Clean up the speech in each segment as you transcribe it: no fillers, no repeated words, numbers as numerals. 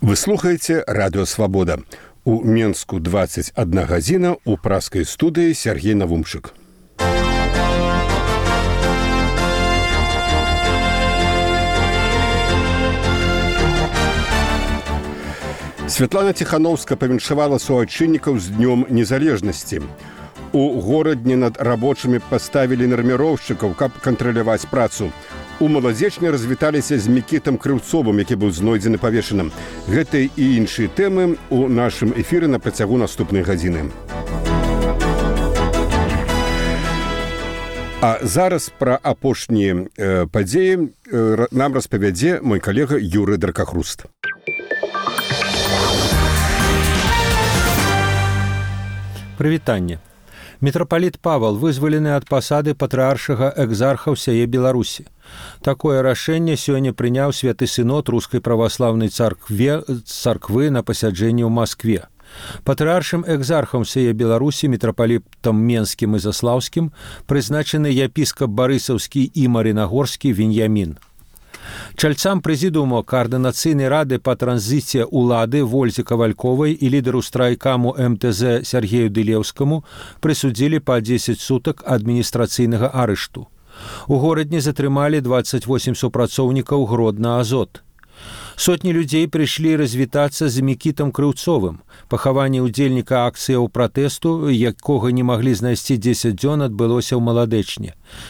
Вы слухаеце радыё Свабода. У Менску 21 гадзіна, у праскай студыі Сергей Навумчык. Святлана Тихановская павіншавала суайчыннікаў з Днём незалежнасці. У горадні над рабочымі паставілі нарміроўшчыкаў, каб кантраляваць працу. У Маладзечні развіталіся з Мікітам Крыўцовым, які быў знойдзены павешаным. Гэтыя і іншыя тэмы у нашым эфіры на працягу наступнай гадзіны. А зараз пра апошнія падзеі нам распавядзе мой калега Юрый Дракахруст. Прывітанне. Мітрапаліт Павал вызвалены ад пасады патрыаршага экзарха ўсяе Беларусі. Такое рашэнне сёння прыняў святы сынод рускай праваслаўнай царквы на пасяджэнні ў Маскве. Патрыаршым экзархам ўсяе Беларусі, мітрапалітам Менскім і Заслаўскім, прызначаны епіскап Барысаўскі і Марынагорскі Веньямін. Чальцам прэзідыума Координацыйнай рады па транзіце ўлады Вользе Кавальковай і лідару страйкаму МТЗ Сергею Дылеўскаму прысудзілі па 10 сутак адміністрацыйнага арышту. У горадні затрымалі 28 супрацоўнікаў Гродна Азот. Сотні людзей прыйшлі развітацца з Мікітам Крыўцовым. Пахаванне ўдзельніка акцыяў пратэсту, якога не маглі знайсці 10 дзён, адбылося ў Маладэчні.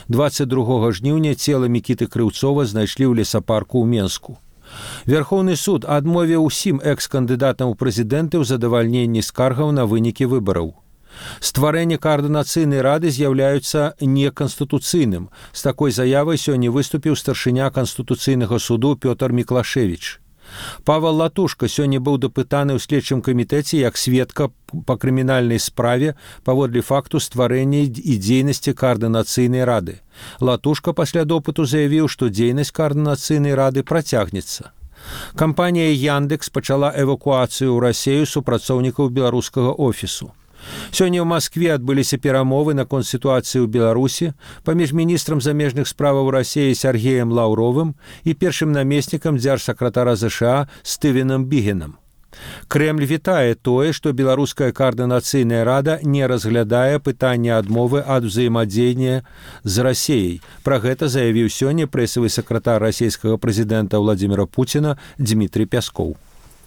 22 жніўня цела Мікіты Крыўцова знайшлі ў лесапарку ў Менску. Верхоўны суд адмовіў усім экс-кандыдатам у прэзідэнты ў задавальненні скаргаў на вынікі выбараў. Стварэнне Координацыйнай рады з'яўляюцца неканстытуцыйным. З такой заявай сёння выступіў старшыня Канстытуцыйнага суду Пётр Міклашевіч. Павел Латушка сёння быў дапытаны ў следчым камітэце як сведка па крымінальнай справе паводле факту стварэння і дзейнасці Координацыйнай рады. Латушка пасля допыту заявіў, што дзейнасць Координацыйнай рады працягнецца. Кампанія Яндекс пачала эвакуацыю ў Расею супрацоўнікаў беларускага офісу. Сёння ў Маскве адбыліся перамовы наконт сітуацыі ў Беларусі паміж міністрам замежных справаў Расеі Сергеем Лаўровым і першым намеснікам дзяржсакратара ЗША Стывенам Бігенам. Крэмль вітае тое, што беларуская Координацыйная рада не разглядае пытанне адмовы ад узаемадзеяння з Расеяй. Пра гэта заявіў сёння прэсавы сакратар расійскага прэзідэнта Владзіміра Пуціна Дмітрый Пяскоў.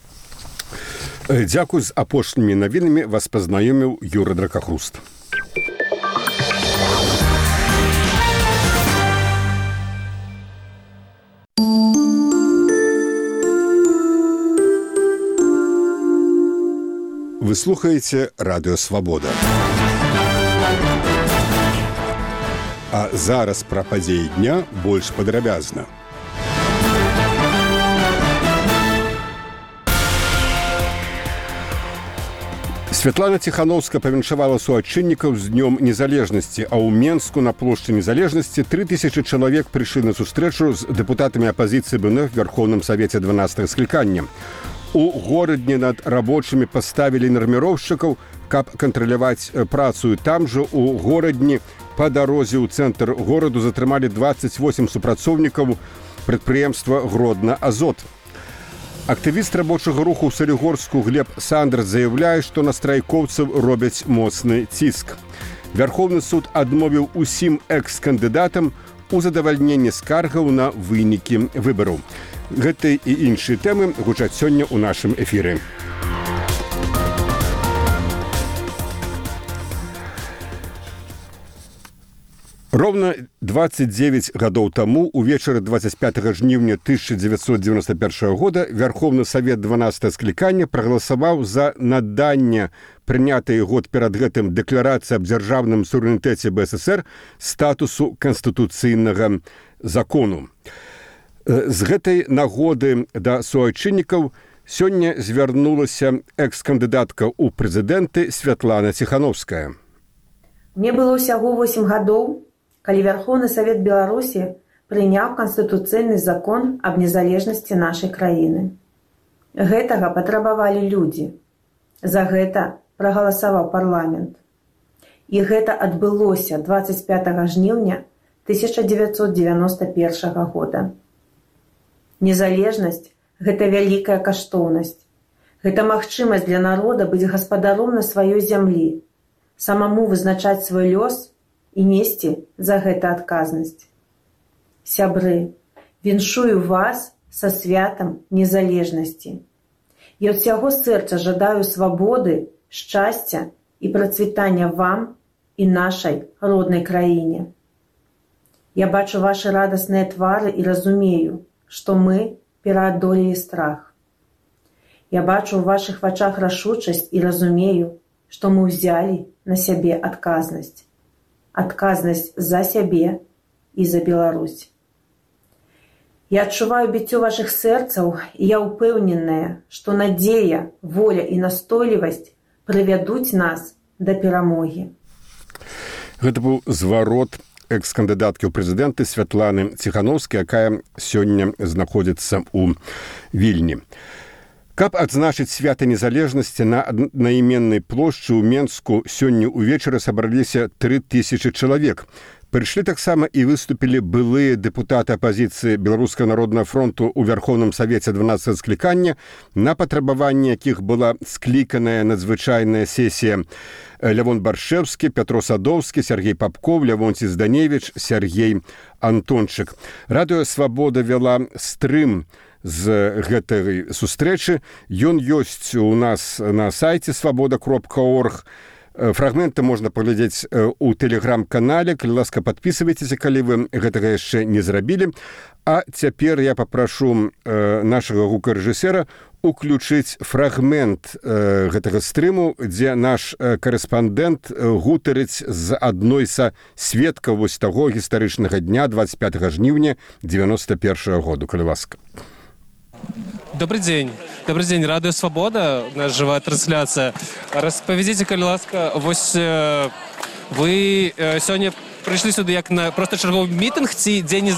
Дзякуй, з апошнімі навінамі вас пазнаёміў Юрый Дракахруст. Вы слухаеце радыё Свабода. А зараз пра падзеі дня больш падрабязна. Святлана Тихановская павіншавала суайчыннікаў з Днём незалежнасці, а ў Менску на плошчы незалежнасці 3000 чалавек прыйшлі на сустрэчу з дэпутатамі апазіцыі БНФ в Верховным Савеце 12 склікання. У горадні над рабочымі паставілі нарміроўшчыкаў, каб кантраляваць працу. Там жа у горадні па дарозе ў цэнтр гораду затрымалі 28 супрацоўнікаў прадпрыемства Гродна Азот. Актывіст рабочага руху ў Салігорску Глеб Сандрас заяўляе, што на страйкоўцаў робяць моцны ціск. Верховны суд адмовіў усім экс-кандыдатам у задавальненні скаргаў на вынікі выбараў. Гэтыя і іншыя тэмы гучаць сёння ў нашым эфіры. Ровно 29 гадоў таму, увечары 25 жніўня 1991 года, Верховны Савет 12 склікання прагаласаваў за наданне прынятай год перад гэтым дэкларацыі аб дзяржаўным суверэнітэце БССР статусу канстытуцыйнага закону. З гэтай нагоды да суайчыннікаў сёння звярнулася экс-кандыдатка ў прэзідэнты Святлана Тихановская. Мне было ўсяго 8 гадоў, калі Верховны Савет Беларусі прыняў канстытуцыйны закон аб незалежнасці нашай краіны. Гэтага патрабавалі людзі. За гэта прагаласаваў парламент. І гэта адбылося 25 жніўня 1991 года. Незалежнасць Гэта вялікая каштоўнасць. Гэта магчымасць для народа быць гаспадаром на сваёй зямлі, самому вызначаць свой лёс і несці за гэта адказнасць. Сябры, віншую вас са святам незалежнасці. Я ад усяго сэрца жадаю свабоды, шчасця і працвітання вам і нашай роднай краіне. Я бачу ваши радасныя твары і разумею, што мы пераадолелі страх. Я бачу ў вашых вачах рашучасць і разумею, што мы ўзялі на сябе адказнасць. Адказнасць за сябе і за Беларусь. Я адчуваю біццё вашых сэрцаў, і я ўпэўненая, што надзея, воля і настойлівасць прывядуць нас да перамогі. Гэта быў зварот экс-кандыдаткі ў прэзідэнты Святланы Ціханаўскай, якая сёння знаходзіцца ў Вільні. Каб адзначыць свята незалежнасці на аднайменнай плошчы ў Менску сёння ўвечары сабраліся 3000 чалавек. Прыйшлі таксама і выступілі былыя дэпутаты апазіцыі Беларускага народнага фронту ў Вярхоўным Савеце 12 склікання, на патрабаванне якіх была скліканая надзвычайная сесія. Лявон Баршэўскі, Пятро Садоўскі, Сергей Папков, Лявонці Зданевіч, Сергей Антончык. Радыё «Свабода» вяла стрым з гэтай сустрэчы. Ён ёсць у нас на сайце свабода.орг. Фрагменты можна паглядзець у тэлеграм-канале. Калі ласка, падпісвайцеся, калі вы гэтага яшчэ не зрабілі. А цяпер я папрашу нашага гукарэжысера уключыць фрагмент гэтага стрыму, дзе наш карэспандэнт гутарыць з адной са сведкаў вось таго гістарычнага дня 25 жніўня 91 году. Калі ласка. Добрый день. Добрый день. Радио «Свобода», наша живая трансляция. Расповедите, коли ласка, вось вы сегодня пришли сюда як на просто черговый митинг, день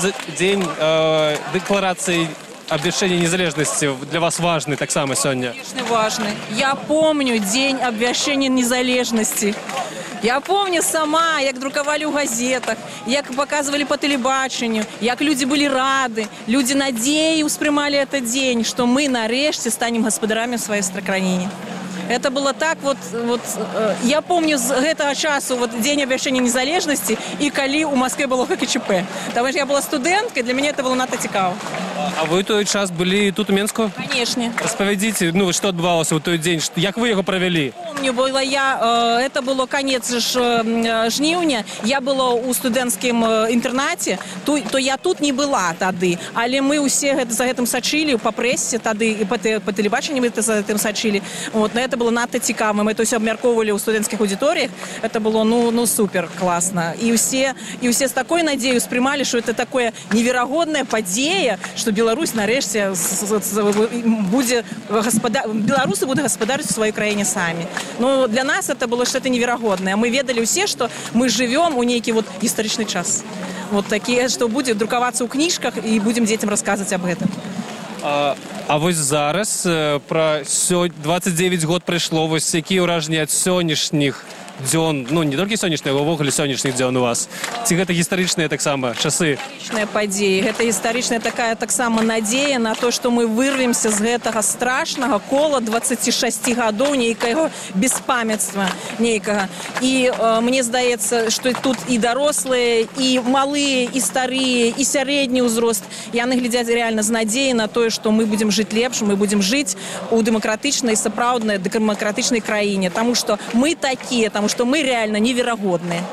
декларации обвящения незалежности для вас важный так само сегодня? Конечно, важный. Я помню день обвящения незалежности. Я помню сама, як друкавалі ў газетах, як показывали по телебаченню, як люди были рады, люди надеей успрымали этот день, что мы нарешті станем гаспадарамі в своей краіне. Это было так вот, я помню з гэтага часу день обвящения незалежности и калі у Москве было ХКЧП. Потому что я была студенткой, для меня это было надто цікаво. А вы той час были тут у Менску? Конечно. Расповедите, что отбывалось в той день, як вы его провели? Помню, это было конец жніўня, я была у студэнцкім інтэрнаце, то я тут не была тады, але мы ўсе за гэтым сачылі па прэсе тады і па тэлебачанні мы за гэтым сачылі. Это было надта цікава, мы это ўсё абмяркоўвалі ў студэнцкіх аўдыторыях, это было супер класна. І ўсе з такой надзею успрымалі, што это такое неверагодная падзея, што Беларусь нарэшце будзе беларусы будуць гаспадарыць у сваёй краіне самі. Но для нас это было что-то невероятное. Мы ведали все, что мы живем у некий историчный час. Такие, что будет друковаться у книжках, и будем детям рассказывать об этом. А вось зараз про 29 год прыйшло, вось якія ўражанні ад сённяшніх дзён, не толькі сённяшніх, а ўвогуле сённяшніх дзён у вас? Ці гэта гістарычныя таксама часы? Гістарычная падзея. Гэта гістарычная такая таксама надзея на то, што мы вырвемся з гэтага страшнага кола 26 гадоў нейкага беспамятства нейкага. І мне здаецца, што тут і дарослыя, і малыя, і старыя, і сярэдні ўзрост. Яны глядзяць реально з надзеяй на тое, што мы будзем жыць лепш, мы будзем жыць у дэмакратычнай, сапраўднай дэмакратычнай краіне. Таму што мы такія, что мы реально неверагодныя.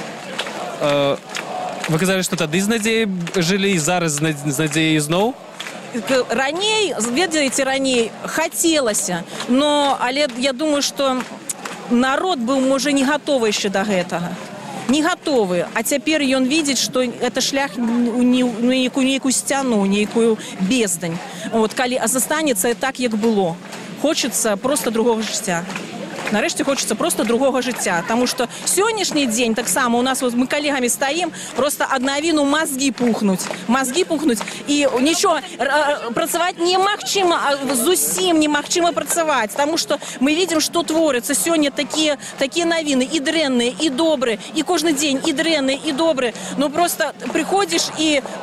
Вы казалі, што тады з надзеяй жылі і зараз з надзеяй зноў? Раней, ведаеце, раней хацелася, але я думаю, што народ быў, можа, не гатовы яшчэ да гэтага. Не гатовы, а цяпер ён видіць, што это шлях у нейкую сцяну, нейкую бездань. Калі застанецца так, як было. Хочется просто другого жыцця. Нарэшце хочется просто другого жыцця, таму што сённяшні дзень таксама у нас мы калегамі стаім, просто ад навіну мазгі пухнуць і нічого працаваць немагчыма, зусім немагчыма працаваць, таму што мы видим, што творыцца сёння такія навіны і дрэнныя, і добрыя, і кожны дзень і дрэнныя, і добрыя. Просто прыходзіш і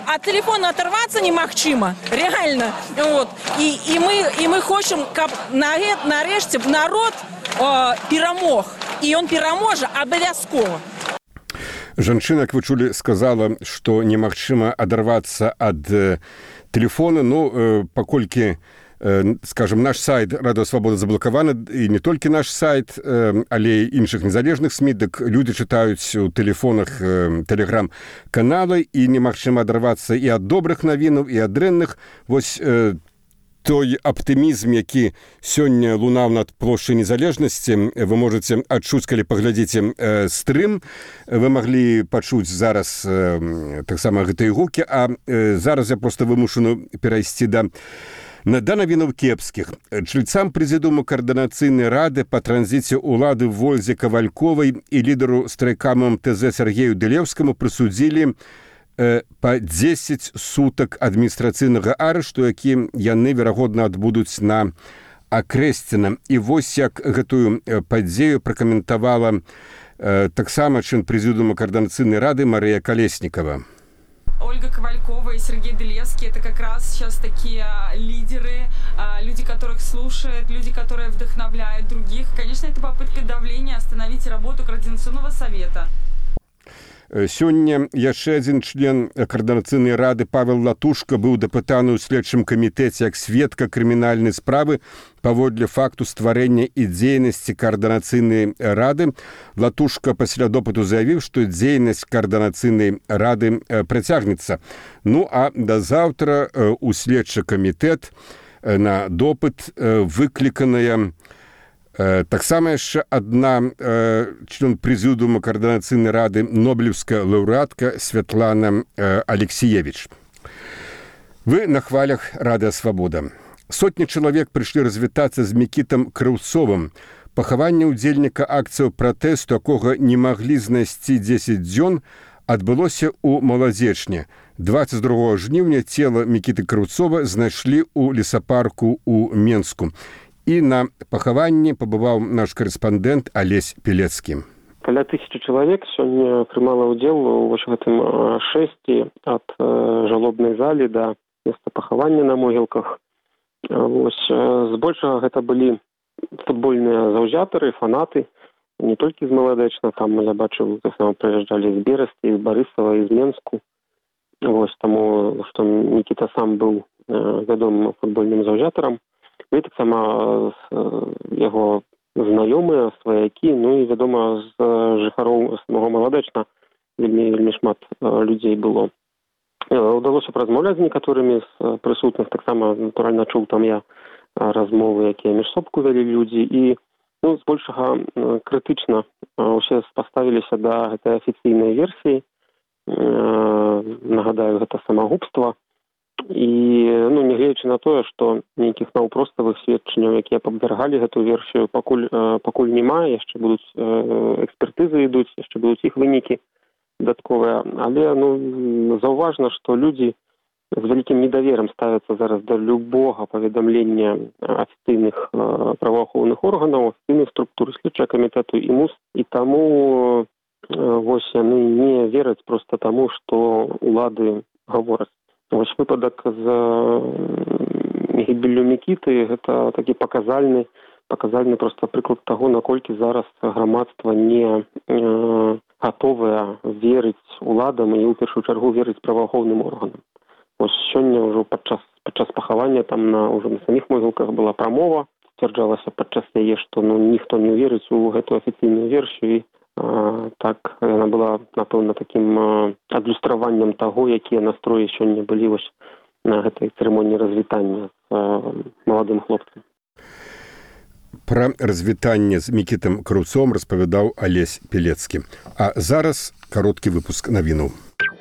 от телефона оторваться немагчыма, реально. Вот. И мы хочем, каб нарэшце народ перамог. И он пераможа абавязкова. Жанчына, як вы чулі, сказала, што немагчыма адарвацца ад тэлефона, паколькі, скажем, наш сайт Радыё Свабода заблакаваны, і не толькі наш сайт, але і іншых незалежных СМІ, дык людзі чытаюць у тэлефонах тэлеграм-каналы, і немагчыма адарвацца і ад добрых навінаў, і ад дрэнных. Вось той аптымізм, які сёння лунаў над плошчай незалежнасці, вы можаце адчуць, калі паглядзіце стрым. Вы маглі пачуць зараз таксама гэтыя гукі, а зараз я проста вымушаны перайсці да навінаў кепскіх. Чальцам прэзідыуму каардынацыйнай рады па транзіце ўлады Вользе Кавальковай і лідару страйкаму МТЗ Сергею Дылеўскаму прысудзілі па 10 сутак адміністрацыйнага арышту, які яны, верагодна, адбудуць на Акрэсціна. І вось як гэтую падзею пракаментавала таксама член прэзідыума каардынацыйнай рады Марыя Колеснікова. Ольга Ковалькова и Сергей Дылевский — это как раз сейчас такие лидеры, люди, которых слушают, люди, которые вдохновляют других. Конечно, это попытка давления остановить работу Координационного совета. Сёння яшчэ адзін член каардынацыйнай рады Павел Латушка быў дапытаны ў следчым камітэце як сведка крымінальнай справы паводле факту стварэння і дзейнасці каардынацыйнай рады. Латушка пасля допыту заявіў, што дзейнасць каардынацыйнай рады працягнецца. А да заўтра у следчы камітэт на допыт выкліканая таксама яшчэ адна член прэзідыума каардынацыйнай рады, нобелеўская лаўрэатка Святлана Алексіевіч. Вы на хвалях Радыё Свабода. Сотні чалавек прыйшлі развітацца з Мікітам Крыўцовым. Пахаванне ўдзельніка акцыяў пратэсту, якога не маглі знайсці 10 дзён, адбылося ў Маладзечні. 22 жніўня цела Мікіты Крыўцова знайшлі ў лесапарку ў Менску. І на пахаванні пабываў наш карэспандэнт Алесь Пілецкі. Каля 1000 чалавек сёння прымала ўдзел у гэтым шэсці ад жалобнай залі да месца пахавання на могілках. Збольшага гэта былі футбольныя заўзятары, фанаты, не толькі з Маладэчна, там я бачыў, таксама прыязджалі з Берасці, з Барысава, з Менску. Таму, што Мікіта сам быў вядомым футбольным заўзятарам. І таксама яго знаёмыя, сваякі, і, вядома, з жыхароў самого Маладэчна вельмі шмат людзей было. Удалося паразмаўляць з некаторымі з прысутных, таксама, натуральна, чуў там я размовы, якія між сабку вялі людзі, і збольшага крытычна ўсе паставіліся да гэтай афіцыйнай версіі. Нагадаю, гэта самагубства. І, нягледзячы на тое, што нейкіх наўпроставых сведчанняў, якія падвяргалі гэту версію, пакуль няма, яшчэ будуць экспертызы ідуць, яшчэ будуць іх вынікі дадатковыя. Але, заўважна, што людзі з вялікім недаверам ставяцца зараз да любога паведамлення афіцыйных праваахоўных органаў, афіцыйных структур, следчага камітэту і МУС. І таму яны не вераць проста таму, што улады гавораць. Выпадак з гібеллю Мікіты — гэта такі паказальны проста прыклад таго, наколькі зараз грамадства не гатовае верыць уладам і, ў першую чаргу, верыць праваахоўным органам. Сёння ўжо падчас пахавання там ўжо на саміх могілках была прамова, сцвярджалася падчас яе, што ніхто не верыць у гэту афіцыйную версію. Так, яна была, напэўна, такім адлюстраваннем таго, якія настроі сёння былі на гэтай цырымоніі развітання з маладым хлопцам. Пра развітанне з Мікітам Крыўцовым распавядаў Алесь Пілецкі. А зараз кароткі выпуск навінаў.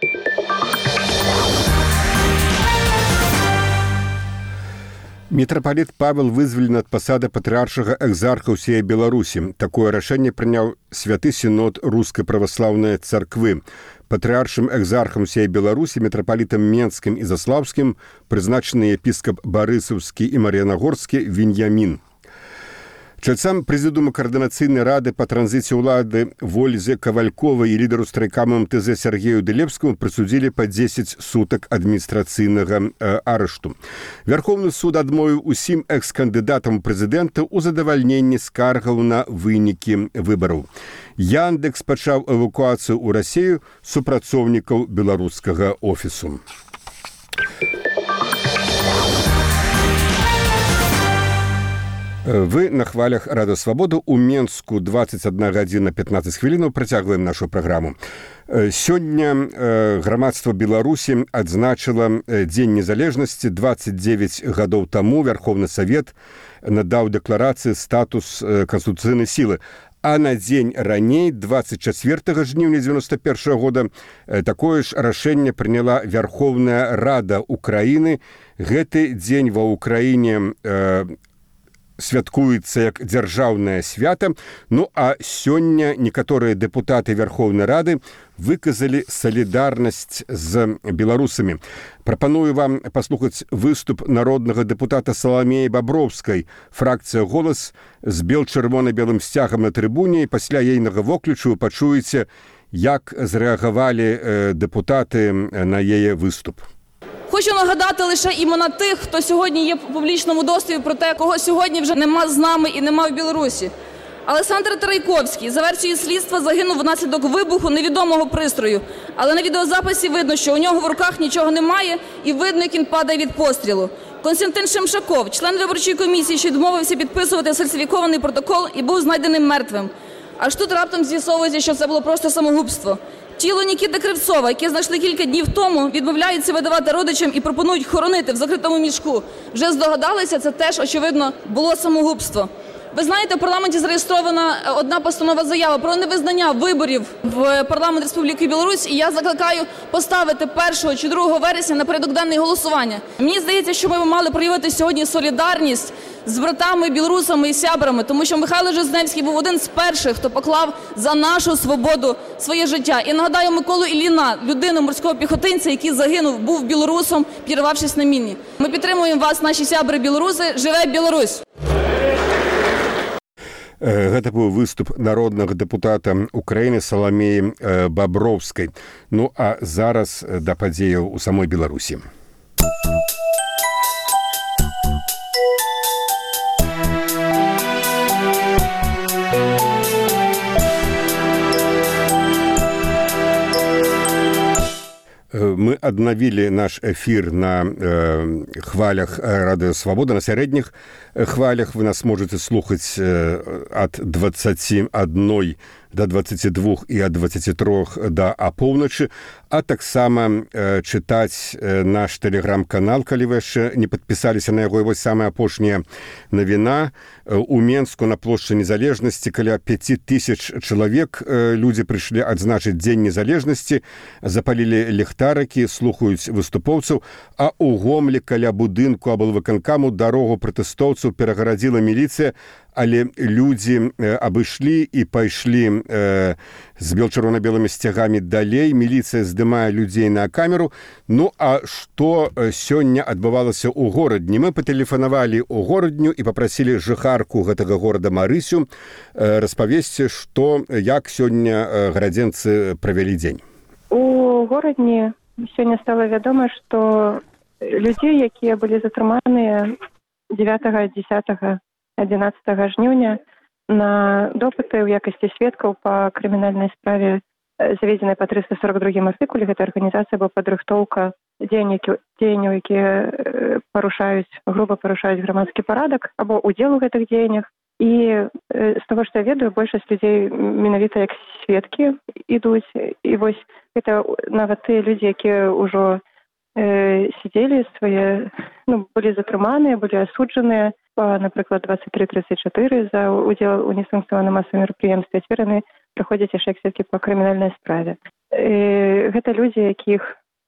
Мітрапаліт Павел вызвалены ад пасады патрыаршага экзарха ўсей Беларусі. Такое рашэнне прыняў святы сінод Рускай праваслаўнай царквы. Патрыаршым экзархам усей Беларусі, мітрапалітам Менскім і Заслаўскім прызначаны епіскап Барысаўскі і Мар'янагорскі Веньямін. Чальцам прэзідыума каардынацыйнай рады па транзіце ўлады Вользе Кавальковай і лідару страйкама МТЗ Сергею Дэлепскаму прысудзілі па 10 сутак адміністрацыйнага арышту. Вярхоўны суд адмовіў усім экс-кандыдатам у прэзідэнта ў задавальненні скаргаў на вынікі выбараў. Яндекс пачаў эвакуацыю ў Расію супрацоўнікаў беларускага офісу. Вы на хвалях Радыё Свабода. У Менску 21 гадзіна 15 хвілінаў. Працягваем нашу праграму. Сёння грамадства Беларусі адзначыла Дзень незалежнасці. 29 гадоў таму Вярхоўны Савет надаў дэкларацыі статус канстытуцыйнай сілы. А на дзень раней, 24 жніўня 91 года, такое ж рашэнне прыняла Вярхоўная Рада Украіны. Гэты дзень ва Ўкраіне святкуецца як дзяржаўнае свята. Ну а сёння некаторыя дэпутаты Вярхоўнай Рады выказалі салідарнасць з беларусамі. Прапаную вам паслухаць выступ народнага дэпутата Саламеі Баброўскай. Фракцыя «Голас» з бел-чырвона-белым сцягам на трыбуне. Пасля ейнага воклічу пачуеце, як зрэагавалі дэпутаты на яе выступ. Хочу нагадати лише імена тих, хто сьогодні є в публічному доступі, про те, кого сьогодні вже нема з нами і нема в Білорусі. Олександр Тарайковський, за версією слідства, загинув внаслідок вибуху невідомого пристрою. Але на відеозаписі видно, що у нього в руках нічого немає і видно, як він падає від пострілу. Константин Шемшаков, член виборчої комісії, що відмовився підписувати сфальсифікований протокол і був знайденим мертвим. Аж тут раптом з'ясовується, що це було просто самогубство. Тіло Нікіти Кривцова, яке знайшли кілька днів тому, відмовляються видавати родичам і пропонують хоронити в закритому мішку. Вже здогадалися, це теж, очевидно, було самогубство. Ви знаєте, в парламенті зареєстрована одна постанова заява про невизнання виборів в парламент Республіки Білорусь, і я закликаю поставити 1 чи 2 вересня на порядок денний голосування. Мені здається, що ми мали проявити сьогодні солідарність з братами, білорусами і сябрами, тому що Михайло Жизневський був один з перших, хто поклав за нашу свободу своє життя. І нагадаю Миколу Ілліна, людину морського піхотинця, який загинув, був білорусом, підірвавшись на міні. Ми підтримуємо вас, наші сябри-білоруси. Живе Білорусь! Гэта быў выступ народнага дэпутата Украіны Саламеі Баброўскай. Ну а зараз да падзеяў у самой Беларусі. Мы аднавілі наш эфір на хвалях Радыё Свабода, на сярэдніх хвалях. Вы нас можете слухаць ад 21 до 22 і ад 23 да апоўначы, а таксама чытаць наш тэлеграм-канал, калі вы яшчэ не падпісаліся на яго. І вось самая апошняя навіна. У Менску на плошчы Незалежнасці каля 5000 чалавек людзі прыйшлі адзначыць Дзень незалежнасці, запалілі ліхтарыкі, слухаюць выступоўцаў, а ў Гомлі каля будынку аблвыканкаму дарогу пратэстоўцаў перагарадзіла міліцыя, але людзі абышлі і пайшлі з бел-чырвона-белымі сцягамі далей. Міліцыя здымае людзей на камеру. Ну а што сёння адбывалася ў горадні? Мы патэлефанавалі ў горадню і папрасілі жыхарку гэтага горада Марысю распавесці, што як сёння гарадзенцы правялі дзень. У горадні сёння стала вядома, што людзей, якія былі затрыманыя 9, 10, 11 жніўня на допыты ў якасці сведкаў па крымінальнай справе, заведзенай па 342 артыкуле. Гэта арганізацыя была падрыхтоўка дзеянняў, якія груба парушаюць грамадскі парадак або удзел у гэтых дзеяннях. І з таго, што я ведаю, большасць людзей менавіта як сведкі ідуць. І вось гэта нават тыя людзі, якія ўжо сидзелі свае, былі затрыманыя, былі асуджаныя, напрыклад, 23-34 за удзел у несанкцыянаваным масавым мерапрыемстве. Цяпер яны праходзяць яшчэ як сведкі па крымінальнай справе. Гэта людзі, якіх,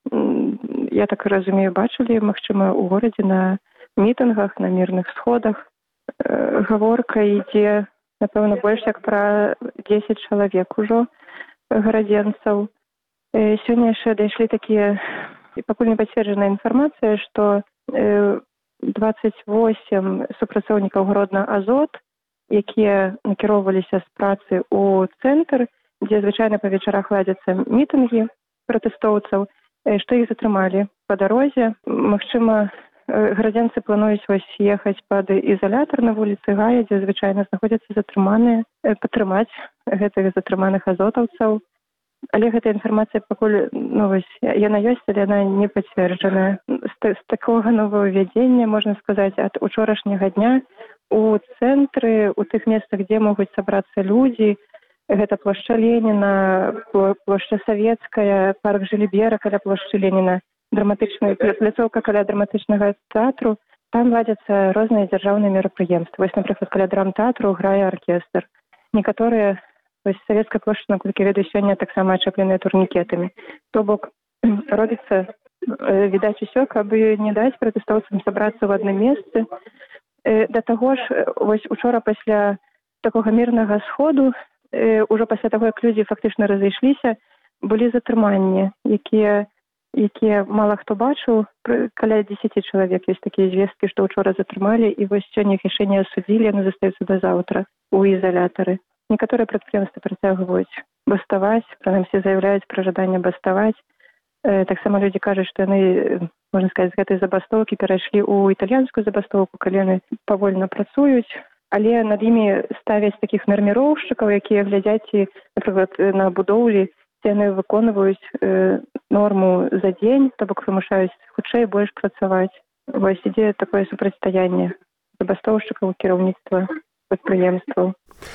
я так разумею, бачылі, магчыма, у горадзе на мітынгах, на мірных сходах. Гаворка ідзе, напэўна, больш як пра 10 чалавек ужо гарадзенцаў. Сёння яшчэ дайшлі такія, пакуль не пацверджаная інфармацыя, што 28 супрацоўнікаў гародна Азот якія накіроўваліся з працы ў цэнтр, дзе звычайна па вечарах ладзяцца мітынгі пратэстоўцаў, што іх затрымалі па дарозе. Магчыма, градзенцы плануюць ехаць пад ізалятар на вуліцы Гая, дзе звычайна знаходзяцца затрыманыя, падтрымаць гэтых затрыманых азотаўцаў. Але гэта інфармацыя пакуль, яна ёсць, але яна не пацверджаная. З такога новаўвядзення, можна сказаць, ад учорашняга дня у цэнтры, у тых месцах, дзе могуць сабрацца людзі, гэта плошча Леніна, плошча Савецкая, парк Жылібера каля плошчы Леніна, пляцоўка каля драматычнага тэатру, там ладзяцца розныя дзяржаўныя мерапрыемствы. Вось, напрыклад, каля драмтэатру грае аркестр. Некаторыя Савецкая плошча, наколькі ведаю, сёння таксама ачэпленыя турнікетамі. То бок робіцца, відаць, усё, каб не даць пратэстоўцам сабрацца ў адным месцы. Да таго ж, вось учора пасля такога мірнага сходу, ужо пасля таго, як людзі фактычна разышліся, былі затрыманні, якія мала хто бачыў. Каля 10 чалавек ёсць такія звесткі, што ўчора затрымалі, і вось сёння іх яшчэ не асудзілі, яны застаюцца да заўтра ў ізалятары. Некаторыя прадпрыемствы працягваюць баставаць, прынамсі заяўляюць пра жаданне баставаць. Таксама людзі кажуць, што яны, можна сказаць, з гэтай забастоўкі перайшлі ў італьянскую забастоўку, калі яны павольна працуюць, але над імі ставяць такіх нарміроўшчыкаў, якія глядзяць, напрыклад, на будоўлі, ці яны выконваюць норму за дзень, то бок вымушаюць хутчэй больш працаваць. Вось ідзе такое супрацьстаянне забастоўшчыкаў, кіраўніцтва прадпрыемстваў.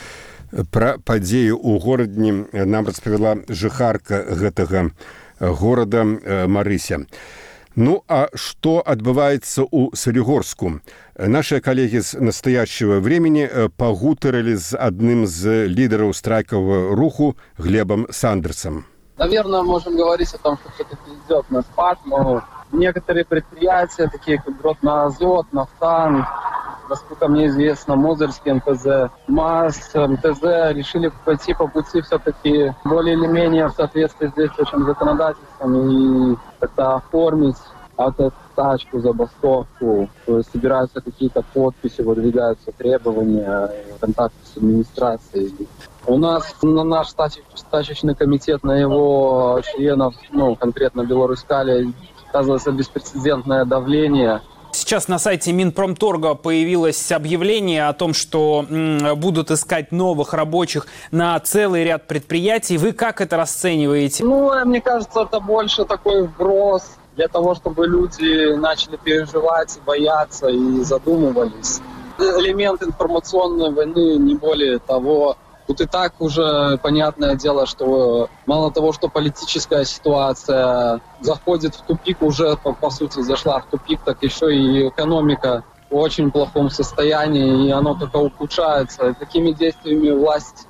Пра падзеі ў горадні нам распавяла жыхарка гэтага горада Марыся. Ну, а что адбываецца ў Салігорску? Наши коллеги с настоящего времени погутарили с одним из лидеров страйкового руху Глебом Сандерсом. Наверное, можем говорить о том, что все-таки идет на спад, но некоторые предприятия, такие как Гродно-Азот, Нафтан, насколько мне известно, Мозырский МТЗ, МАЗ, МТЗ решили пойти по пути все-таки более или менее в соответствии с действующим законодательством и как-то оформить автотачку, забастовку. То есть собираются какие-то подписи, выдвигаются требования, контакты с администрацией. У нас на наш стачечный комитет, на его членов, конкретно Беларусь-Калия, оказывается беспрецедентное давление. Сейчас на сайте Минпромторга появилось объявление о том, что будут искать новых рабочих на целый ряд предприятий. Вы как это расцениваете? Мне кажется, это больше такой вброс для того, чтобы люди начали переживать, бояться и задумывались. Элемент информационной войны, не более того. Тут и так уже понятное дело, что мало того, что политическая ситуация заходит в тупик, уже по сути зашла в тупик, так еще и экономика в очень плохом состоянии, и оно только ухудшается. И такими действиями власть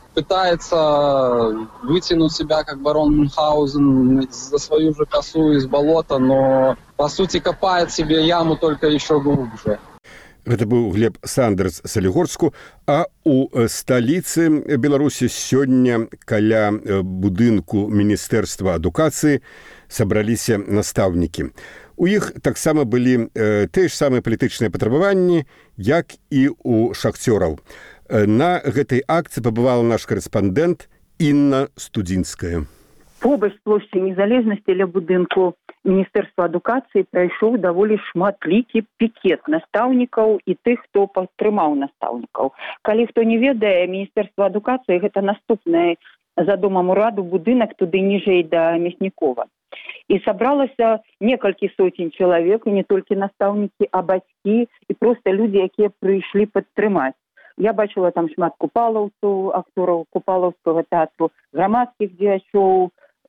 пытается вытянуть себя, как барон Мюнхгаузен, за свою же косу из болота, но по сути копает себе яму только еще глубже. Гэта быў Глеб Сандерс Салігорску, а у сталіцы Беларусі сёння каля будынку Міністэрства адукацыі сабраліся настаўнікі. У іх таксама былі тыя ж самыя палітычныя патрабаванні, як і у шахцёраў. На гэтай акцыі пабывала наш карэспандэнт Інна Студзінская. Побач плошчы Незалежнасці ля будынку Міністэрства адукацыі прайшоў даволі шматлікі пікет настаўнікаў і тых, хто падтрымаў настаўнікаў. Калі хто не ведае, Міністэрства адукацыі гэта наступны за домам ураду будынак туды ніжэй да Мяснікова. І сабралася некалькі соцень чалавек, і не толькі настаўнікі, а бацькі і проста людзі, якія прыйшлі падтрымаць. Я бачыла там шмат купалаўцаў, актораў купалаўскага тэатру, грамадскіх дзеячоў,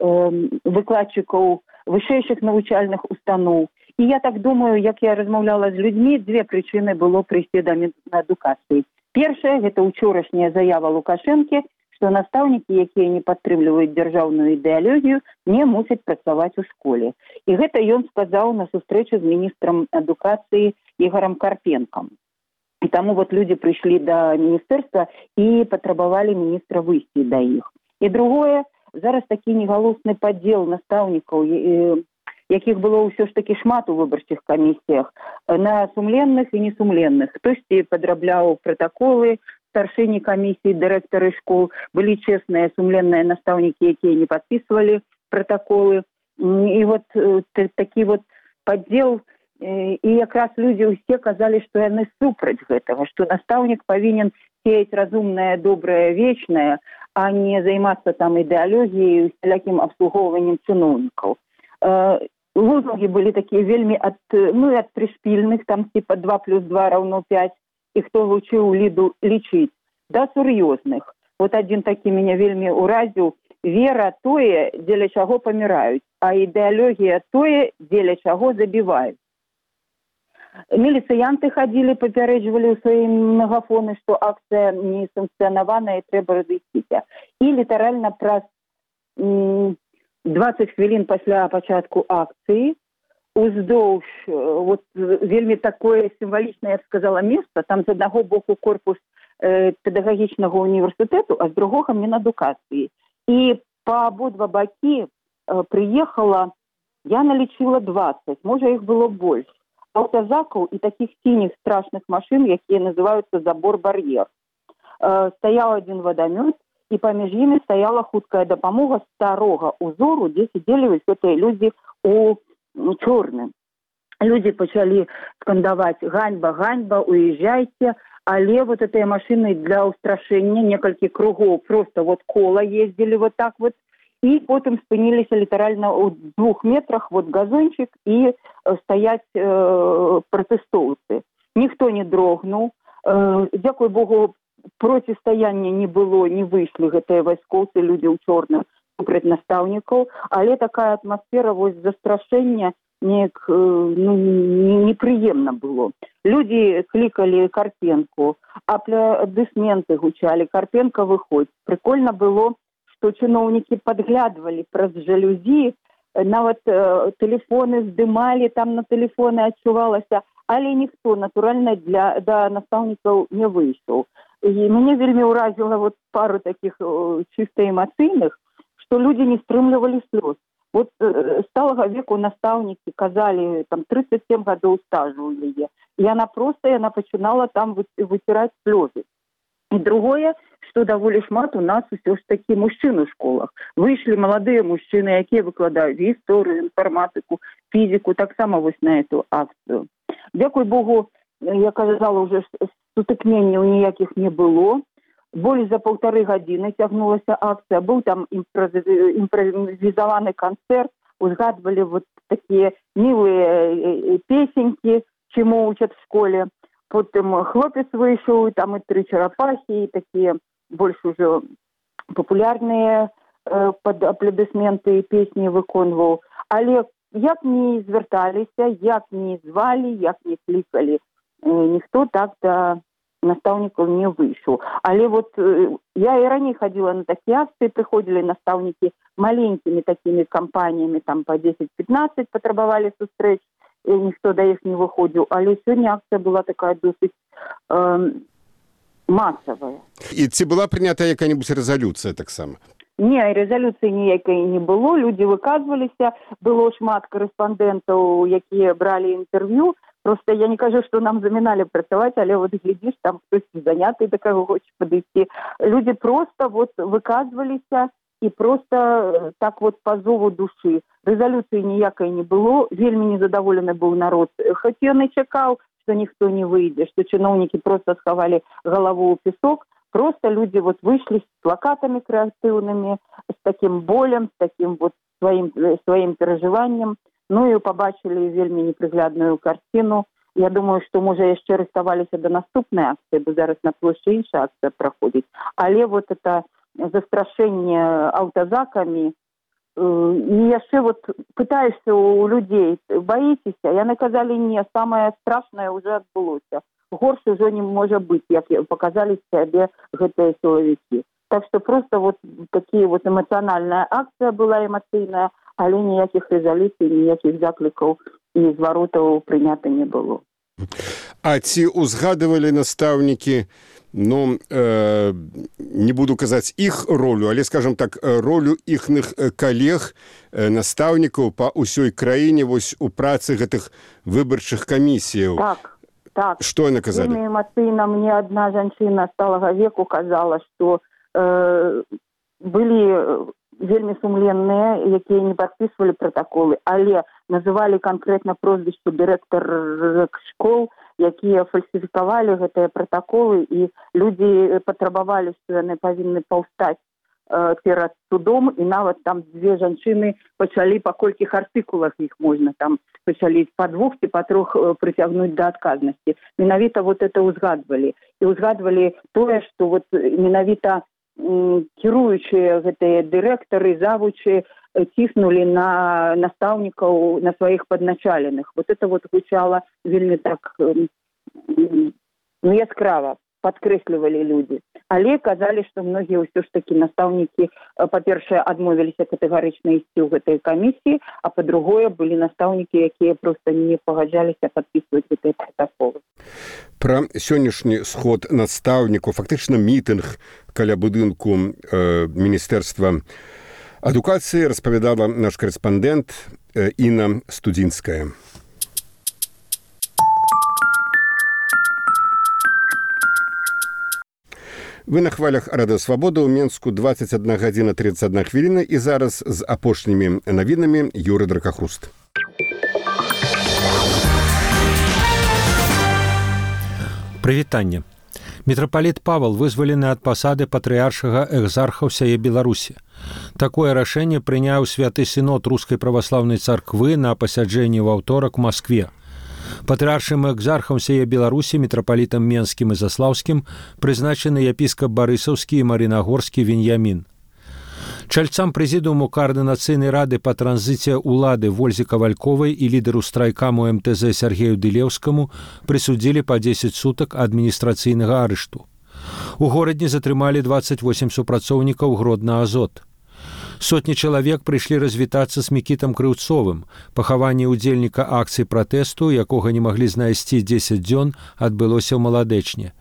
выкладчыкаў вышэйшых навучальных устаноў. І я так думаю, як я размаўляла з людзьмі, две прычыны было прыйсці да Мінадукацыі. Першая, гэта учорашняя заява Лукашэнкі, што настаўнікі, якія не падтрымліваюць дзяржаўную ідэалогію, не мусяць працаваць у школе. І гэта ён сказаў на сустрэчу з міністрам адукацыі Ігорам Карпенкам. І таму людзі прыйшлі да міністэрства і патрабавалі міністра выйсці да іх. І другое, зараз такі негалосны падзел настаўнікаў, якіх было ўсё ж такі шмат у выбарчых камісіях, на сумленных і несумленных. Хтосьці падрабляў пратаколы, старшыні камісій, дырэктары школ, былі чэсныя, сумленныя настаўнікі, якія не падпісвалі пратаколы. І вот такі вот падзел, і якраз людзі ўсе казалі, што яны супраць гэтага, што настаўнік павінен сеяць разумнае, добрае, вечнае, а не займацца там ідэалогіяй, усялякім абслугоўваннем чыноўнікаў. Лозунги были такие вельми от пришпильных, там типа 2 + 2 = 5, и кто учил Лиду лечить, до серьезных. Вот один таки меня вельми уразил. Вера тое, дзеля чаго помирают, а идеология тое, дзеля чаго забивают. Милициянты ходили, попередживали у свои мегафоны, что акция не санкционованная и треба разыскіся. И литерально про 20 хвілін пасля пачатку акцыі уздоўж вот вельмі такое сімвалічнае, я б сказала, месца, там з аднаго боку корпус педагагічнага універсітэту, а з другога Мінадукацыі. І па абодва бакі прыехала, я налічыла 20, можа іх было больш, аўтазакаў і такіх сініх страшных машын, якія называюцца забор-бар'ер. Стаяў один вадамёт, і паміж імі стаяла хуткая дапамога старога узору, дзе сидзелі вось гэтыя людзі у чорным. Людзі пачалі скандаваць «Ганьба, ганьба, уезжайте», але вот этой машины для устрашэння некалькі кругоў просто вот кола ездили вот так вот, і потым спыніліся літаральна ў 2 метрах вот газончик і стаяць пратэстоўцы. Ніхто не дрогнуў. Дзякуй Богу, процістаяння не было, не выйшлі гэтыя вайскоўцы, людзі ў чорным супраць настаўнікаў, але такая атмасфера вось застрашэння неяк непрыемна было. Людзі клікалі Карпенку, апладысменты гучалі, Карпенка выходзь. Прикольна было, што чыноўнікі падглядвалі праз жалюзі, нават тэлефоны здымалі, там на тэлефоны адчувалася, але ніхто, натуральна, да настаўнікаў не выйшаў. І мяне вельмі ўразіла вот пару таких чыста эмацыйных, што людзі не стрымлівалі слёз. Вот сталага веку настаўнікі казалі, там 37 гадоў стажу ў яе. Яна пачынала там выціраць слёзы. І другое, што даволі шмат у нас усё ж такі мужчын у школах. Выйшлі маладыя мужчыны, якія выкладаюць гісторыю, інфарматыку, фізіку, таксама вось на эту акцыю. Дзякуй Богу, я казала, уже сутыкненняў ніякіх не было. Болей за 1,5 гадзіны цягнулася акцыя. Быў там імправізаваны канцэрт, узгадвалі вот такія мілыя песенькі, чему учат в школе. Потым хлопец выйшаў, там і 3 чарапахі, і такія больш ужо папулярныя пад апладысменты песні выконваў. Але як не звярталіся, як не звалі, як не клікалі, ніхто так да настаўнікаў не выйшаў. Але вот я і раней хадзіла на такія акцыі, прыходзілі настаўнікі маленькімі такімі кампаніямі, там по 10-15 патрабавалі сустрэч, і ніхто да іх не выходзіў. Але сёння акцыя была такая досыць масавая. І ці была прынята якая-небудзь рэзалюцыя таксама? Не, рэзалюцыі ніякай не было, людзі выказваліся, было шмат корэспандэнтаў, якія бралі інтэрв'ю. Просто я не кажу, што нам заміналі працаваць, але вот глядзіш, там хтось заняты, да каго хоча падысці. Людзі просто вот выказваліся і просто так вот па зову душы. Рэзалюцыі ніякай не было, вельмі незадаволены быў народ. Хоць ён і чакаў, што ніхто не выйдзе, што чыноўнікі просто схавалі галаву ў песок. Просто люди вот вышли с плакатами креативными, с таким болем, с таким вот своим переживанием. Ну и побачили вельми неприглядную картину. Я думаю, что мы уже еще расставались до наступной акции, бо зараз на площади інша акция проходит. Але вот это застрашение аўтазаками, и яшчэ вот пытаешься у людей, боитесь? Яны казали, не, самое страшное уже отбылося. Горш ужо не можа быць, як показалі сябе гэтыя сілавікі. Так што просто вот такие вот эмацыянальная акцыя была эмацыйная, але ніякіх рэзалюцый, ніякіх заклікаў і зваротаў прынята не было. А ці узгадывалі настаўнікі, не буду казаць іх ролю, але, скажем так, ролю іхных калег, настаўнікаў па ўсёй краіне вось у працы гэтых выбарчых камісіяў? Так. Так. Што яны казалі? Вельмі эмацыйна мне адна жанчына сталага веку казала, што былі вельмі сумленныя, якія не падпісвалі пратаколы, але называлі канкрэтна прозвішчы дырэктар школ, якія фальсіфікавалі гэтыя пратаколы, і людзі патрабавалі, што яны павінны паўстаць перад судом, і нават там две жанчыны пачалі, па колькіх артыкулах іх можна там пачалі па 2 ці па 3 прыцягнуць да адказнасці. Менавіта вот это ўзгадвалі. І ўзгадвалі тое, што вот менавіта кіруючыя гэтыя дырэктары, завучы ціснулі на настаўнікаў, на сваіх падначаленых. Вот это вот гучала вельмі так яскрава, падкрэслівалі людзі. Але казалі, што многія ўсё ж такі настаўнікі, па-першае, адмовіліся катэгарычна ісці ў гэтай камісіі, а па-другое, былі настаўнікі, якія проста не пагаджаліся падпісваць гэтыя пратаколы. Пра сённяшні сход настаўнікаў, фактычна мітынг каля будынку Міністэрства адукацыі распавядала наш корэспандэнт Інна Студзінская. Вы на хвалях Радыё Свабода, ў Менску 21 гадзіна 31 хвіліна, і зараз з апошнімі навінамі Юрый Дракахруст. Прывітанне. Мітрапаліт Павал вызвалены ад пасады патрыаршага экзарха ўсяе Беларусі. Такое рашэнне прыняў святы сінод Рускай праваслаўнай царквы на пасяджэнні ў аўторак у Маскве. Патрыаршым экзархам сяе Беларусі, мітрапалітам Менскім і Заслаўскім, прызначаны епіскап Барысаўскі і Марынагорскі Веньямін. Чальцам прэзідыуму Каардынацыйнай рады па транзіце ўлады Вользе Кавальковай і лідару страйкаму МТЗ Сергею Дылеўскаму прысудзілі па 10 сутак адміністрацыйнага арышту. У горадні затрымалі 28 супрацоўнікаў Гродна-Азот. Сотні чалавек прыйшлі развітацца з Мікітам Крыўцовым. Пахаванне ўдзельніка акцыі пратэсту, якога не маглі знайсці 10 дзён, адбылося ў Маладэчне.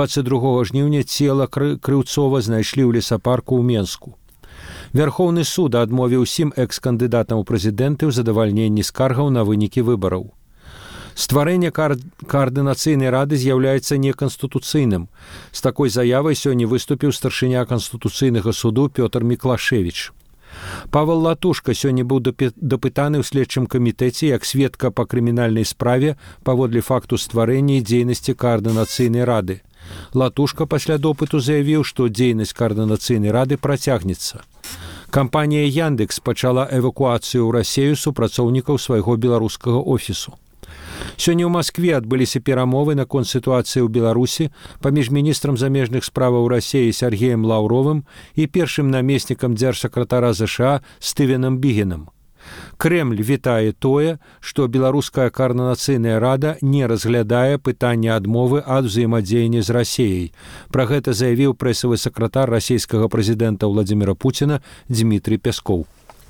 22 жніўня цела Крыўцова знайшлі ў лесапарку ў Менску. Вярхоўны суд адмовіў 7 экс-кандыдатам у прэзідэнты ў задавальненні скаргаў на вынікі выбараў. Стварэнне Каардынацыйнай рады з'яўляецца неканстытуцыйным. З такой заявай сёння выступіў старшыня Канстытуцыйнага суду Пётр Міклашевіч. Павел Латушка сёння быў дапытаны ў следчым камітэце як сведка па крымінальнай справе паводле факту стварэння і дзейнасці Каардынацыйнай рады. Латушка пасля допыту заявіў, што дзейнасць Каардынацыйнай рады працягнецца. Кампанія Яндекс пачала эвакуацыю ў Расею супрацоўнікаў свайго беларускага офісу. Сёння ў Маскве адбыліся перамовы наконт сітуацыі ў Беларусі паміж міністрам замежных справаў Расеі Сергеем Лаўровым і першым намеснікам дзяржсакратара ЗША Стывенам Бігенам. Крэмль вітае тое, што беларуская Каардынацыйная рада не разглядае пытанне адмовы ад узаемадзеяння з Расеяй. Пра гэта заявіў прэсавы сакратар расійскага прэзідэнта Владзіміра Пуціна Дмітрый Пяскоў.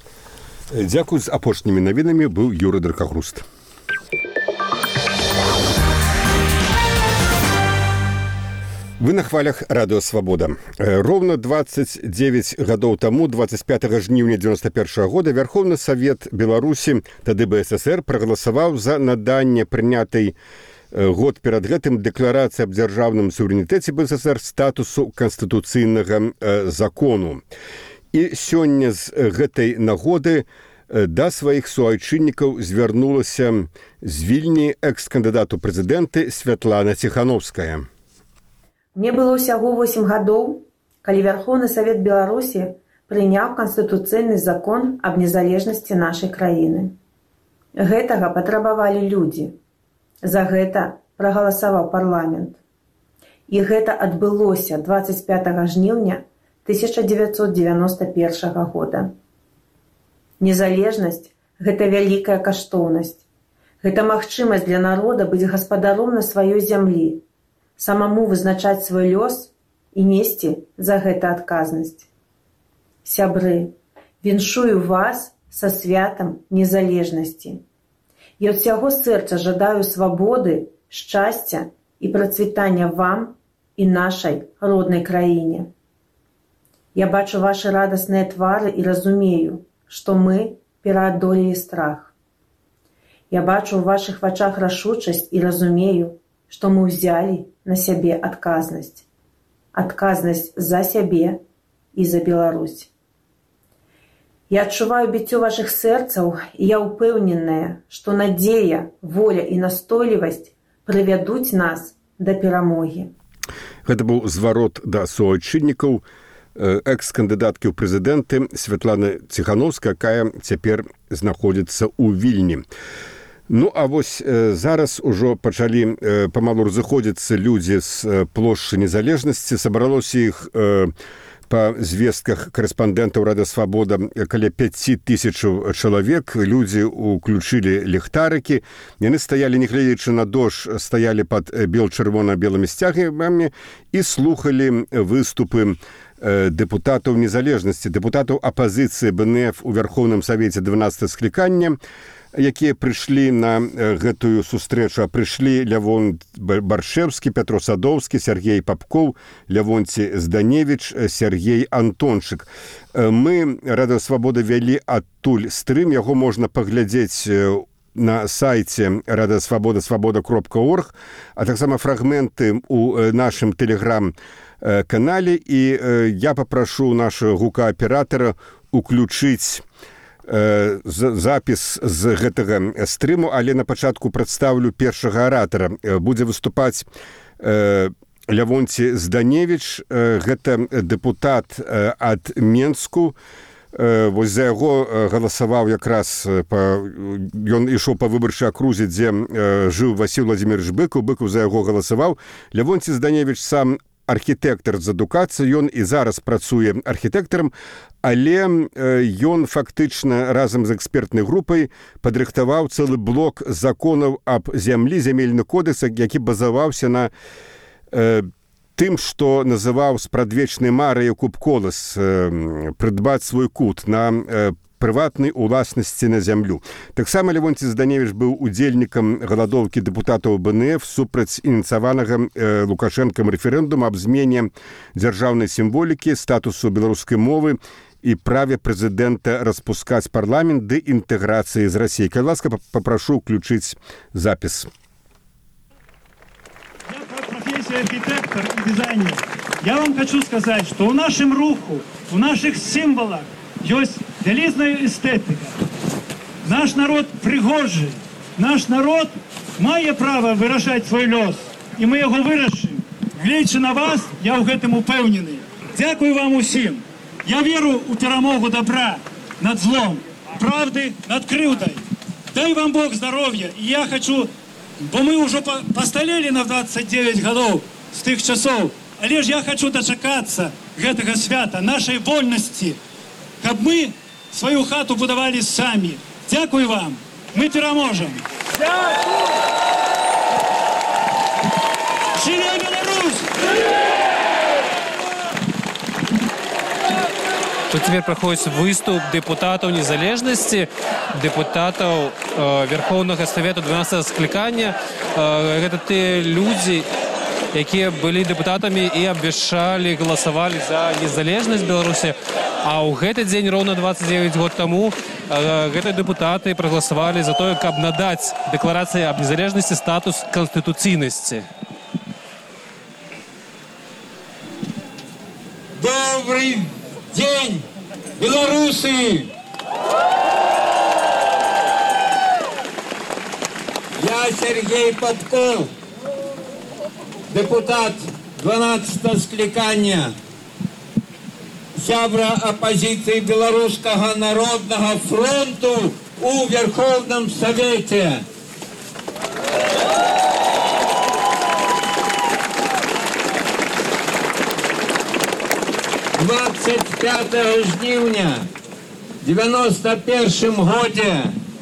Дзякуй, з апошнімі навінамі быў Юрый Дракахруст. Вы на хвалях Радыё Свабода. Роўна 29 гадоў таму, 25 жніўня 91 года, Вярхоўны Савет Беларусі, тады БССР, прагаласаваў за наданне прынятай год перад гэтым дэкларацыі аб дзяржаўным суверэнітэце БССР статусу канстытуцыйнага закону. І сёння з гэтай нагоды да сваіх суайчыннікаў звярнулася з Вільні экс-кандыдат у прэзідэнты Святлана Ціхановская. Мне было ўсяго 8 гадоў, калі Вярхоўны Савет Беларусі прыняў канстытуцыйны закон аб незалежнасці нашай краіны. Гэтага патрабавалі людзі. За гэта прагаласаваў парламент. І гэта адбылося 25 жніўня 1991 года. Незалежнасць – гэта вялікая каштоўнасць. Гэта магчымасць для народа быць гаспадаром на сваёй зямлі, самому вызначаць свой лёс і несці за гэта адказнасць. Сябры, віншую вас са святам незалежнасці. Я ад усяго сэрца жадаю свабоды, шчасця і працвітання вам і нашай роднай краіне. Я бачу вашы радасныя твары і разумею, што мы пераадолелі страх. Я бачу ў вашых вачах рашучасць і разумею, што мы ўзялі на сябе адказнасць. Адказнасць за сябе і за Беларусь. Я адчуваю біццё вашых сэрцаў, і я ўпэўненая, што надзея, воля і настойлівасць прывядуць нас да перамогі. Гэта быў зварот да суайчыннікаў экс-кандыдаткі ў прэзідэнты Святланы Ціханаўскай, якая цяпер знаходзіцца ў Вільні. Ну, а вось зараз ужо пачалі памалу разыходзіцца людзі з плошчы Незалежнасці. Сабралося іх па звестках корэспандэнтаў Рады Свабода каля 5000 чалавек. Людзі уключылі ліхтарыкі. Яны стаялі, не гледзячы на дождж, стаялі пад бел-чырвона-белымі сцягамі і слухалі выступы дэпутатаў Незалежнасці, дэпутатаў апазіцыі БНФ у Верховным Савеце 12 склікання, якія прыйшлі на гэтую сустрэчу. А прыйшлі Лявон Баршэўскі, Пятро Садоўскі, Сергей Папкоў, Лявонці Зданевіч, Сергей Антончык. Мы, Рада Свабода, вялі адтуль стрым, яго можна паглядзець на сайце Рада Свабода, свабода.орг, а таксама фрагменты ў нашым тэлеграм-канале. І я папрашу нашага гукааператара уключыць запіс з гэтага стрыму, але на пачатку прадстаўлю першага аратара. Будзе выступаць Лявонці Зданевіч, гэта дэпутат ад Менску. Вось за яго галасаваў якраз, ён ішоў па выбарчай акрузе, дзе жыў Васіль Владзімірович Быкаў. Быкаў за яго галасаваў. Лявонці Зданевіч сам архітэктар з адукацыі, ён і зараз працуе архітэктарам, але ён фактычна разам з экспертнай групай падрыхтаваў цэлы блок законаў аб зямлі, зямельны кодекс, які базаваўся на тым, што называў спрадвечнай марай Якуб Колас, прыдбаць свой кут на прыватнай уласнасці на зямлю. Таксама Лявонці Зданевіч быў удзельнікам галадоўкі дэпутатаў БНФ супраць ініцыяванага Лукашэнкам рэферэндума аб змене дзяржаўнай сімволікі, статусу беларускай мовы і праве прэзідэнта распускаць парламент ды інтэграцыі з Расіяй. Калі ласка, папрашу ўключыць запіс. Я по профессии архитектор и дизайнер. Я вам хочу сказать, что у нашем руху, у наших символах есть вялізная эстетика. Наш народ пригожий. Наш народ мае право выражать свой лёс. И мы его вырашим. Глядячи на вас, я в гэтым упэўнены. Дякую вам усім. Я веру у перамогу добра над злом, правды над крыўдай. Дай вам Бог здоровья. И я хочу, бо мы уже посталели на 29 годов с тых часов, але ж я хочу дочакаться гэтага свята, нашей вольности, каб мы свою хату будовали сами. Дякую вам. Мы пераможем. Живе Беларусь! Тут теперь проходит выступ депутатов незалежности, депутатов Верховного Совета 12 скликания. Это те люди, которые были депутатами и обещали, голосовали за незалежность Беларуси. А у этот день, ровно 29 год тому, эти депутаты проголосовали за то, как надать декларации об незалежности статус конституционности. Добрый день, белорусы! Я Сергей Папков, депутат 12 скликания, сябра оппозиции Белорусского народного фронту у Верховном Совете. В 25 жнівня 91 году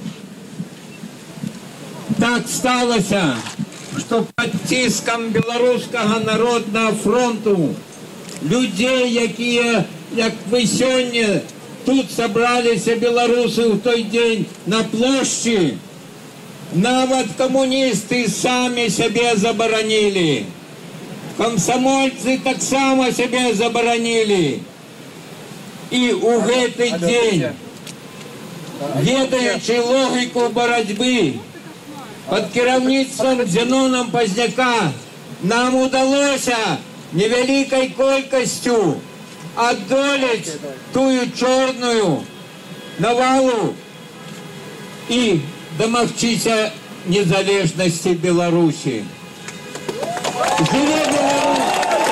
так сталося, что под тиском Белорусского народного фронту людей, якія, як вы сегодня тут собрались белорусы в той день на площади, нават коммунисты сами себе заборонили. Комсомольцы так само себе заборонили. И у гэты день, ведаючи логику боротьбы, под кіраўніцтвам Зенона Пазняка нам удалося невялікай колькасцю адолець тую чорную навалу і дамагчыся незалежнасці Беларусі. Жыве Беларусь!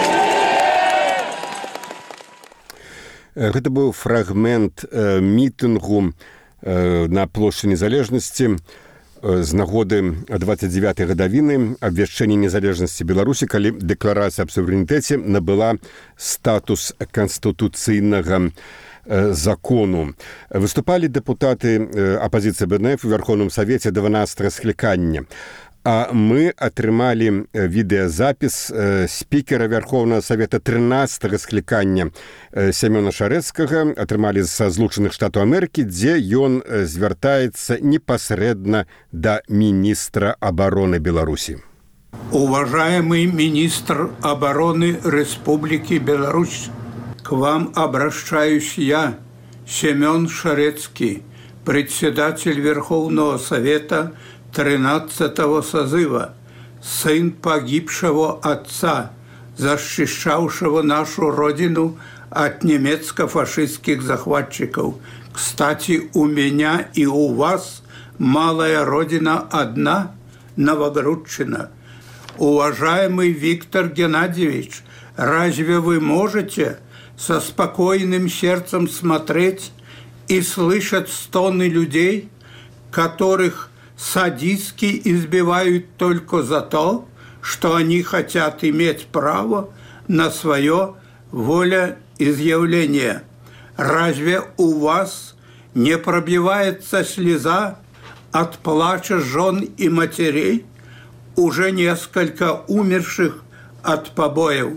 Гэта быў фрагмент мітынгу на плошчы Незалежнасці з нагоды 29-й гадавіны абвяшчэння незалежнасці Беларусі, калі дэкларацыя аб суверэнітэце набыла статус канстытуцыйнага закону. Выступалі дэпутаты апазіцыі БНФ у Верховным Савеце 12 склікання. А мы атрымалі відэазапіс спікера Верховного Савета 13 склікання Сямёна Шарэцкага, атрымалі са Злучаных Штатаў Амерыкі, дзе ён звяртаецца непасрэдна да міністра обороны Беларуси. Уважаемый министр обороны Республики Беларусь, к вам обращаюсь я, Семен Шарэцкий, председатель Верховного Совета 13-го созыва, сын погибшего отца, защищавшего нашу родину от немецко-фашистских захватчиков. Кстати, у меня и у вас малая родина одна, Новогрудчина. Уважаемый Виктор Геннадьевич, разве вы можете со спокойным сердцем смотреть и слышать стоны людей, которых садистски избивают только за то, что они хотят иметь право на свое волеизъявление? Разве у вас не пробивается слеза от плача жен и матерей, уже несколько умерших от побоев?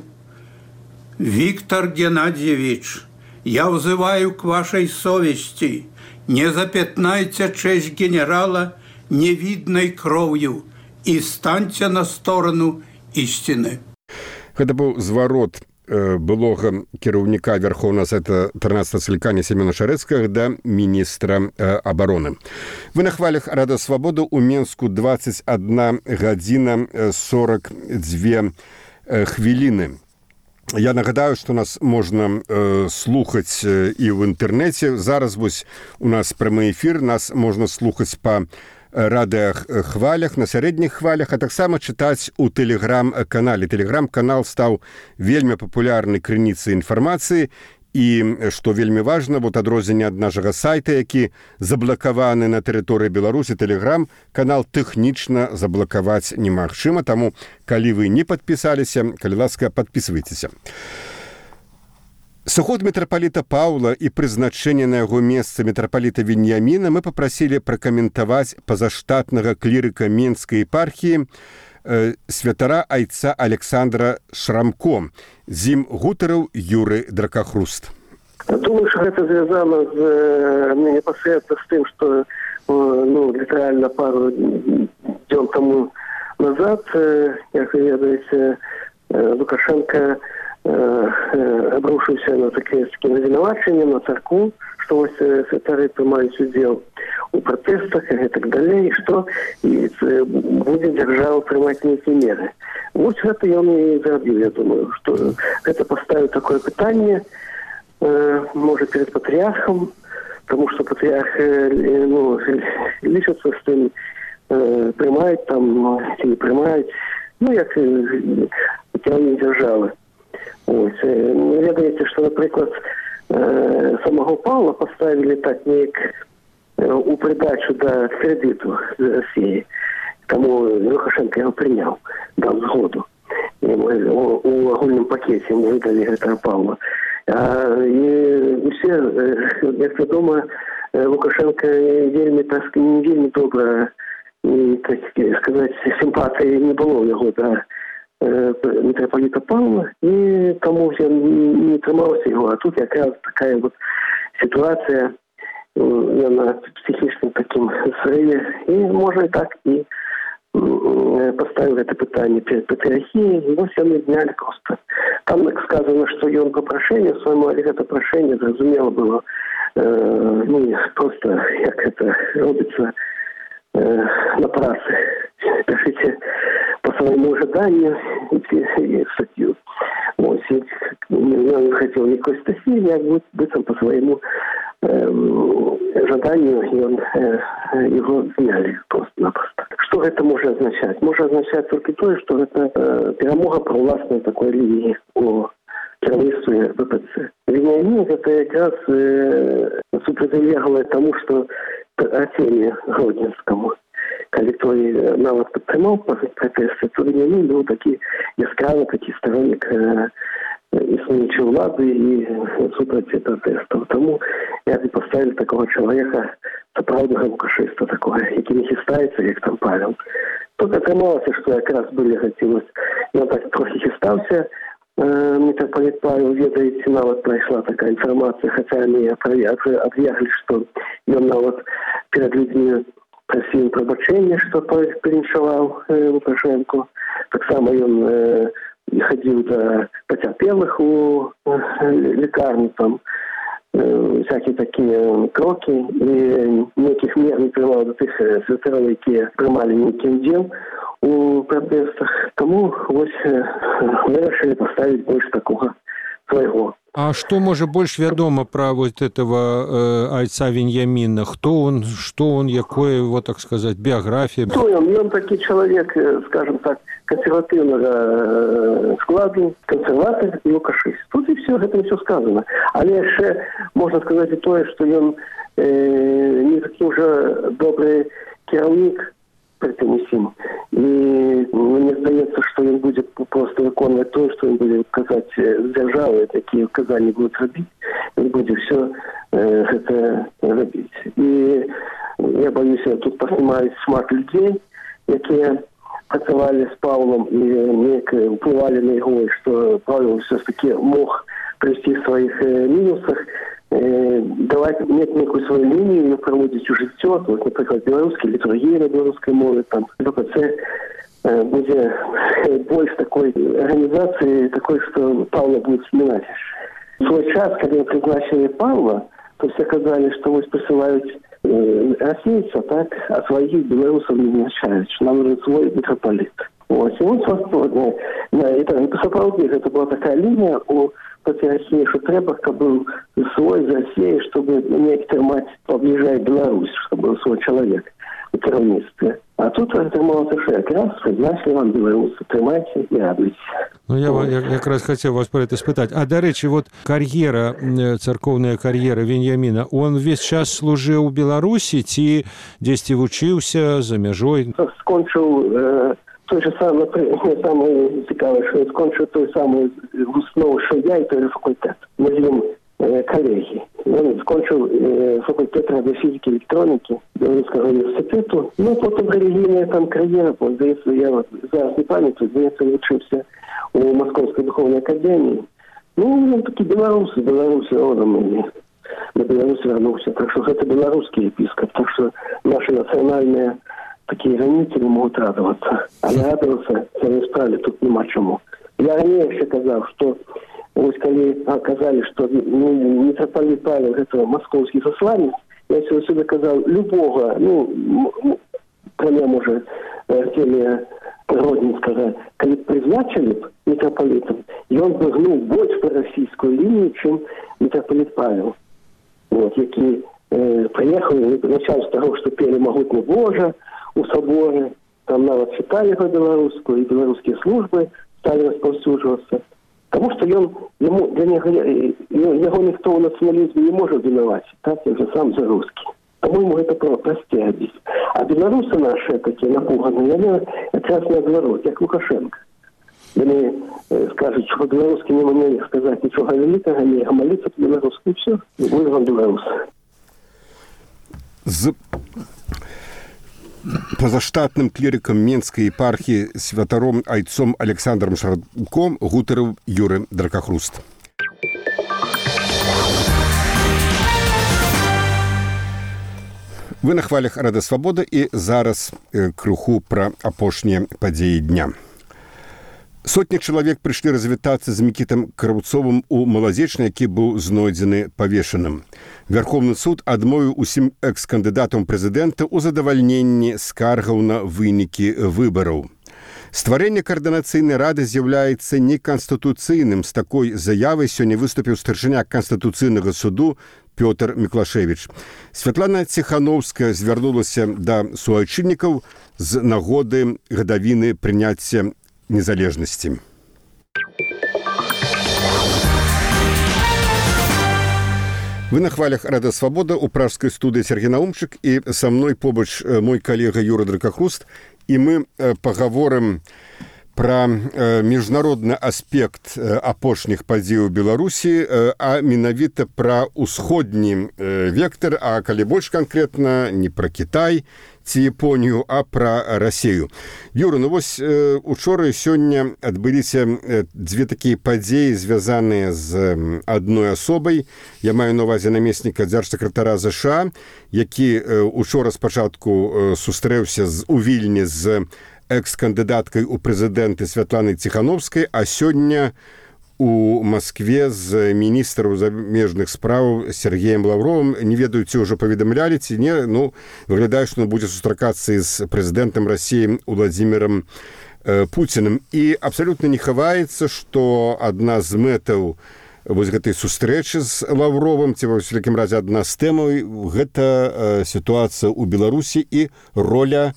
Виктор Геннадьевич, я взываю к вашей совести. Не запятнайте честь генерала невидной кровью и станьте на сторону истины. Гэта быў зварот былога кіраўніка Верховного Совета 13 склікання Семёна Шарэцкага да міністра обороны. Вы на хвалях Радыё Свабода. У Менску 21 гадзіна 42 хвіліны. Я нагадаю, што нас можна слухаць і ў інтэрнэце. Зараз вось у нас прамы эфір, нас можна слухаць па радыахвалях, на сярэдніх хвалях, а таксама чытаць у тэлеграм-канале. Тэлеграм-канал стаў вельмі папулярнай крыніцай інфармацыі, і, што вельмі важна, вот адрозненне ад нашага сайта, які заблакаваны на тэрыторыі Беларусі, тэлеграм-канал тэхнічна заблакаваць немагчыма, таму, калі вы не падпісаліся, калі ласка, падпісвайцеся. Сыход мітрапаліта Паўла і прызначэнне на яго месца мітрапаліта Веньяміна мы папрасілі пракаментаваць пазаштатнага клірыка Менскай епархіі святара айца Александра Шрамко. З ім гутарыў Юры Дракахруст. Думаю, что это связано непосредственно с тем, что литерально пару дней тому назад, как вы ведаете, Лукашенко обрушился на такие виновачения, на церкву, что вот святары принимают удел у протестах и так далее, и что будет держава принимать некие меры. Вот это я и заявил, я думаю, что это поставит такое питание, может, перед патриархом, потому что патриарх лишится с тем, принимает там, или не принимает, как питание державы. Ось. Ведаеце, што, напрыклад, самого Павла поставили так неяк у придачу до кредиту з России. Тому Лукашенко его принял, дал згоду. У агульном пакете ему выдали этого Павла. И все, як вядома, Лукашенко вельмі добра, так сказать, симпатии не было у него до митрополита Павла, и тому я не тримався його. А тут якраз така вот ситуація, я на психічному таким зриві, і може так і поставили це питання перед патріархією, і ось вони зняли просто. Там так сказано, що він по прошенню своєму, але це прошення, зрозуміло було, просто як це робиться на працы. Пишите по своему ожиданию и статью. Вот, я не хотел никакой статьи, я быстро по своему ожиданию, и его сняли просто-напросто. Что это может означать? Может означать только то, что это перемога про властной такой линии о керівництві ВПЦ. Вениамин это якраз супроводжувало тому, что Артемию Гродненскому, коли той навод підтримав протести, то Вениамин був такий яскравий, такий сторонник існуючої влади і супроти протестів. Тому я і поставив такого чоловіка, справжнього лукашиста такого, який не хистається, як там Павел. Тут отрималося, що якраз були хотілося, він так трохи хистався, митрополит Павел, ведаете, навод пройшла такая информация, хотя они объявили, что он навод перед людьми просил пробачения, что переншевал Лукашенко. Так само он ходил до потерпелых у лекарни, там всякие такие кроки, и никаких мер не принимал до тих святеров, які приймали ніяким дел у протестах. Тому ось вирішили поставить больше такого своего. А что, может, больше ведомо про вот этого айца Вениамина? Кто он, что он, какое его, так сказать, биография? Кто он? Он такой человек, скажем так, консервативного складу, консерватор и лукашист. Тут и все, это все сказано. Але ще можна сказати і то, що він не такий вже добрий керівник при тим усім. І мені здається, що він буде просто виконувати те, що він буде казати з держави, такі вказання будуть робити, він буде все це робити. І я боюся, тут поснімають шмат людей, які працювали з Павлом і впливали на його, що Павел все-таки мог привести в своїх мінусах, давати некую свою лінію, і проводити у життя, вот, наприклад, білоруські літургії на білоруській мові, там, це буде більш такої організації, такої, що Павла буде вспоминати. В свій час, коли призначили Павла, то всі казали, що ось присилають российцев, так, а своих белорусов не назначают, что нам нужен свой митрополит. Вот. И вот, это сопроводник, это была такая линия у против России, что треба, чтобы был свой за Россией, чтобы некоторые мать поближать Беларусь, чтобы был свой человек в керівництві. А тут отрималося, що якраз призначили вам білоруси, тримайте і радуйтесь. Ну, я якраз хотів вас про це спитати. А, до речі, вот кар'єра, церковная кар'єра Вениамина, он весь час служив у Білорусі, ці десь вчився за межою? Скончив той же самий, саме цікаве, що скончив той самий основу, що я, і той же факультет. Ми з ним колеги. Він скончив факультет радіофізики і електроніки Білоруського університету. Ну, потім релігійна там кар'єра, здається, я зараз не пам'ятаю, здається, вчився у Московській духовній академії. Ну, він такий білорус родом мені. На Білорусі вернувся. Так що це білоруський єпископ. Так що наші національні такі границі не можуть радуватися. А не радуватися, це не справді, тут нема чому. Я раніше ще казав, що ось коли казали, що митрополит Павел – це московський засланець, я сюди казав, любого, кроме, може, Артемія Гродненского, коли призначили б митрополитом, і він би гнув більш по російській лінії, чим митрополит Павел, вот, який приїхав і почав з того, що пели «Могутнє Боже» у соборі, там навіть читали його білоруську, і білоруські служби стали розповсюджуватися. Тому що його ніхто у націоналізмі не може винувати, так, він же сам за русский. По-моему, это прости. А белорусы наши такие напуганные, они якраз наоборот, як Лукашенко. Вони скажуть, що по-белорусски не можуть сказати нічого великого, не молитися по-белорусски, і все, і буде вам білорус. З позаштатным клірикам Менскай епархіі святаром айцом Александром Шарком гутарыў Юры Дракахруст. Вы на хвалях Радыё Свабода і зараз крыху пра апошнія падзеі дня. Сотні чалавек прыйшлі развітацца з Мікітам Краўцовым у Малазечны, які быў знойдзены павешаным. Верховны суд адмовіў усім экс-кандыдатам прэзідэнта ў задавальненні скаргаў на вынікі выбараў. Стварэнне каардынацыйнай рады з'яўляецца неканстытуцыйным. З такой заявай сёння выступіў старшыня Канстытуцыйнага суду Пётр Міклашевіч. Святлана Ціханаўская звярнулася да суайчыннікаў з нагоды гадавіны прыняцця незалежнасці. Вы на хвалях Радыё Свабода, у пражскай студыі Сергей Наумчык, і са мной побач мой калега Юра Дракахруст, і мы пагаворым пра міжнародны аспект апошніх падзей у Беларусі, а менавіта пра ўсходні вектар, а калі больш канкрэтна, не пра Кітай ці Японію, а пра Расію. Юра, ну вось учора і сёння адбыліся дзве такія падзеі, звязаныя з адной асобай. Я маю на ўвазе намесніка дзяржсакратара ЗША, які учора спачатку сустрэўся у Вільні з экс-кандыдаткай у прэзідэнты Святланай Ціханаўскай, а сёння у Маскве з міністрам замежных спраў Сергеем Лаўровым. Не ведаю, ці ўжо паведамлялі, ці не. Ну, выглядае, што будзе сустракацца з прэзідэнтам Расіі Уладзімірам Пуціным. І абсалютна не хаваецца, што адна з мэтаў вось гэтай сустрэчы з Лаўровым, ці ва ўсякім разе адна з тэмаў, гэта сітуацыя ў Беларусі і роля,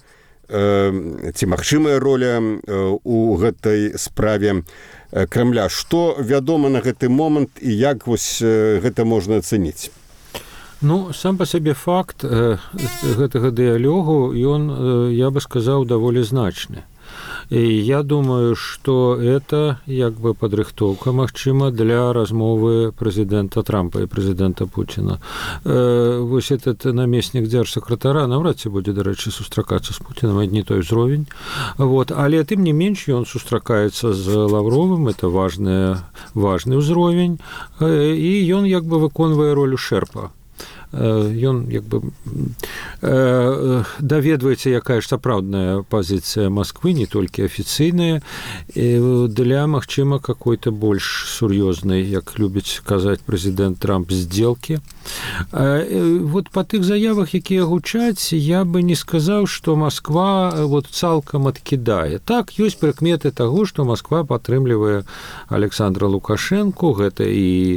ці магчымая роля у гэтай справе Крамля. Што вядома на гэты момант і як вось гэта можна ацэніць? Ну, сам па сабе факт гэтага дыялогу, ён, я бы сказаў, даволі значны. І я думаю, што это як бы падрыхтоўка, магчыма, для размовы прэзідэнта Трампа і прэзідэнта Пуціна. Вось этот намеснік дзяржсакратара наўрад ці будзе, дарэчы, сустракацца з Пуцінам, адні той узровень. Вот. Але тым не менш ён сустракаецца з Лаўровым, это важны ўзровень, і ён як бы выконвае ролю шэрпа. Ён як бы даведваецца, якая ж сапраўдная пазіцыя Масквы, не толькі афіцыйная, для, магчыма, какой-то больш сур'ёзнай, як любіць казаць прэзідэнт Трамп, здзелкі. Вот па тых заявах, якія гучаць, я бы не сказаў, што Масква вот цалкам адкідае. Так, ёсць прыкметы таго, што Масква падтрымлівае Александра Лукашэнку, гэта і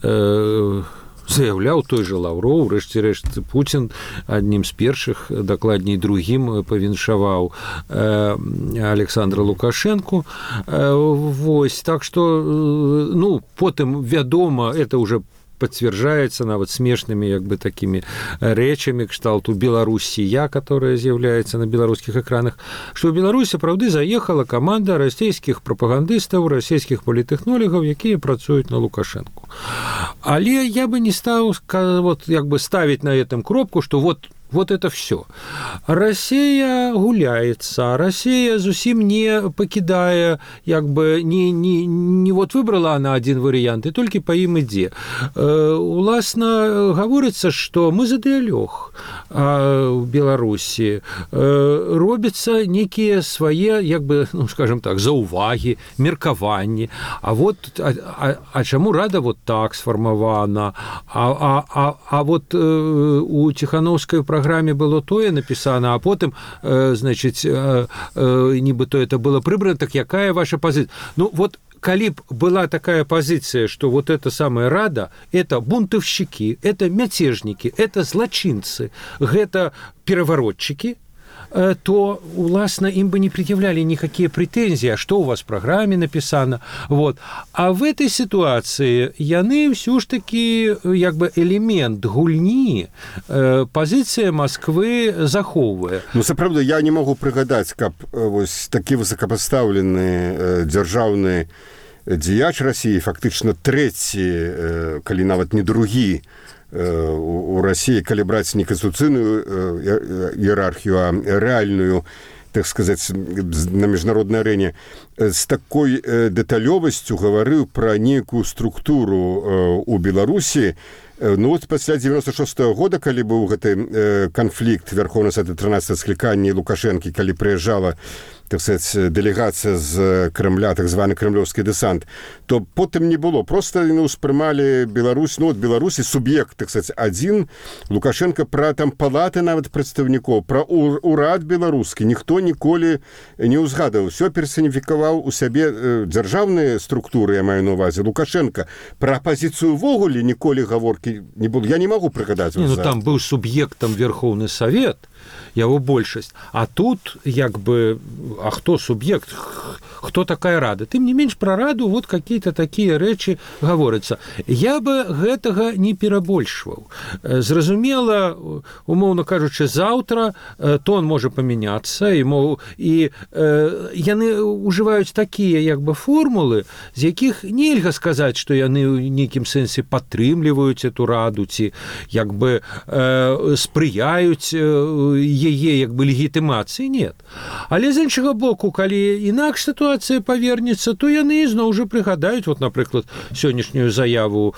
заяўляў той жа Лаўроў, рэшце-рэшт Пуцін аднім з першых, дакладней другім, павіншаваў Александра Лукашэнку. Вось, так што, ну, потым, вядома, это уже подтверждается нават смешными як бы такими рэчамі кшталту Беларуссия, которая з'яўляецца на беларускіх экранах, што ў Беларусі сапраўды заехала каманда расійскіх прапагандыстаў, расійскіх політэхнолігаў, якія працуюць на Лукашэнку. Але я бы не стаў вот як бы ставіць на этом кропку, што вот это все. Россия гуляется, Россия зусім не покидая, як бы не вот выбрала она один вариант, и только по им ідзе. Уласна говорится, что мы за дыялог в Беларуси, робятся некие свои, як бы, ну, скажем так, заўвагі, меркаванні. А вот, а чаму рада вот так сфармавана? А вот у Ціханаўскай программе было тое написано, а потым, значит, нібыто это было прыбрана, так якая ваша позиция? Ну, вот, калі б была такая позиция, что вот эта самая рада, это бунтовщики, это мятежники, это злочинцы, это переворотчики, то, уласна, им бы не предъявляли никакие претензии, а что у вас в программе написано. Вот. А в этой ситуации яны все ж таки як бы элемент гульні позиция Москвы захоўвае. Ну, сапраўды, я не могу прыгадаць, каб вось такі высокапастаўлены дзяржаўны дзеяч России, фактычна трэці, калі нават не другі, у России, калі браць не конституцыйную иерархию, а реальную, так сказать, на международной арене, с такой деталёвасцю гаварыў пра некую структуру у Беларусі. Ну вот пасля 96-го года, калі быў гэты канфлікт Верховнага Сада 13 склікання Лукашэнкі, калі прыязджала так сказать, дэлегацыя з Крэмля, так званы крэмлёўскі дэсант, то потым не было. Просто успрымалі Беларусь, от Беларусі суб'ект, так сказать, адзін, Лукашенко, пра там палаты нават прадстаўнікоў, пра урад беларускі ніхто ніколі не ўзгадаў. Усё персаніфікаваў у сябе дзяржаўныя структуры, я маю на увазе, Лукашенко. Пра апазіцыю ўвогуле ніколі гаворкі не было. Я не магу прыгадаць. Там быў суб'ектам Верховны Савет, яго большасць. А тут, як бы, а хто суб'ект? Хто такая рада? Тым не менш, пра раду вот какие-то такія рэчы гаворыцца. Я бы гэтага не перабольшваў. Зразумела, умоўна кажучы, заўтра тон можа памяняцца, і яны ўжываюць такія, як бы, формулы, з якіх нельга сказаць, што яны ў нейкім сэнсе падтрымліваюць эту раду, ці, як бы, спрыяюць яе, як бы, легітымацыі. Нет. Але з іншага боку, калі інакш сітуацыя павернецца, то яны зноў жа прыгадаюць, вот, напрыклад, сённяшнюю заяву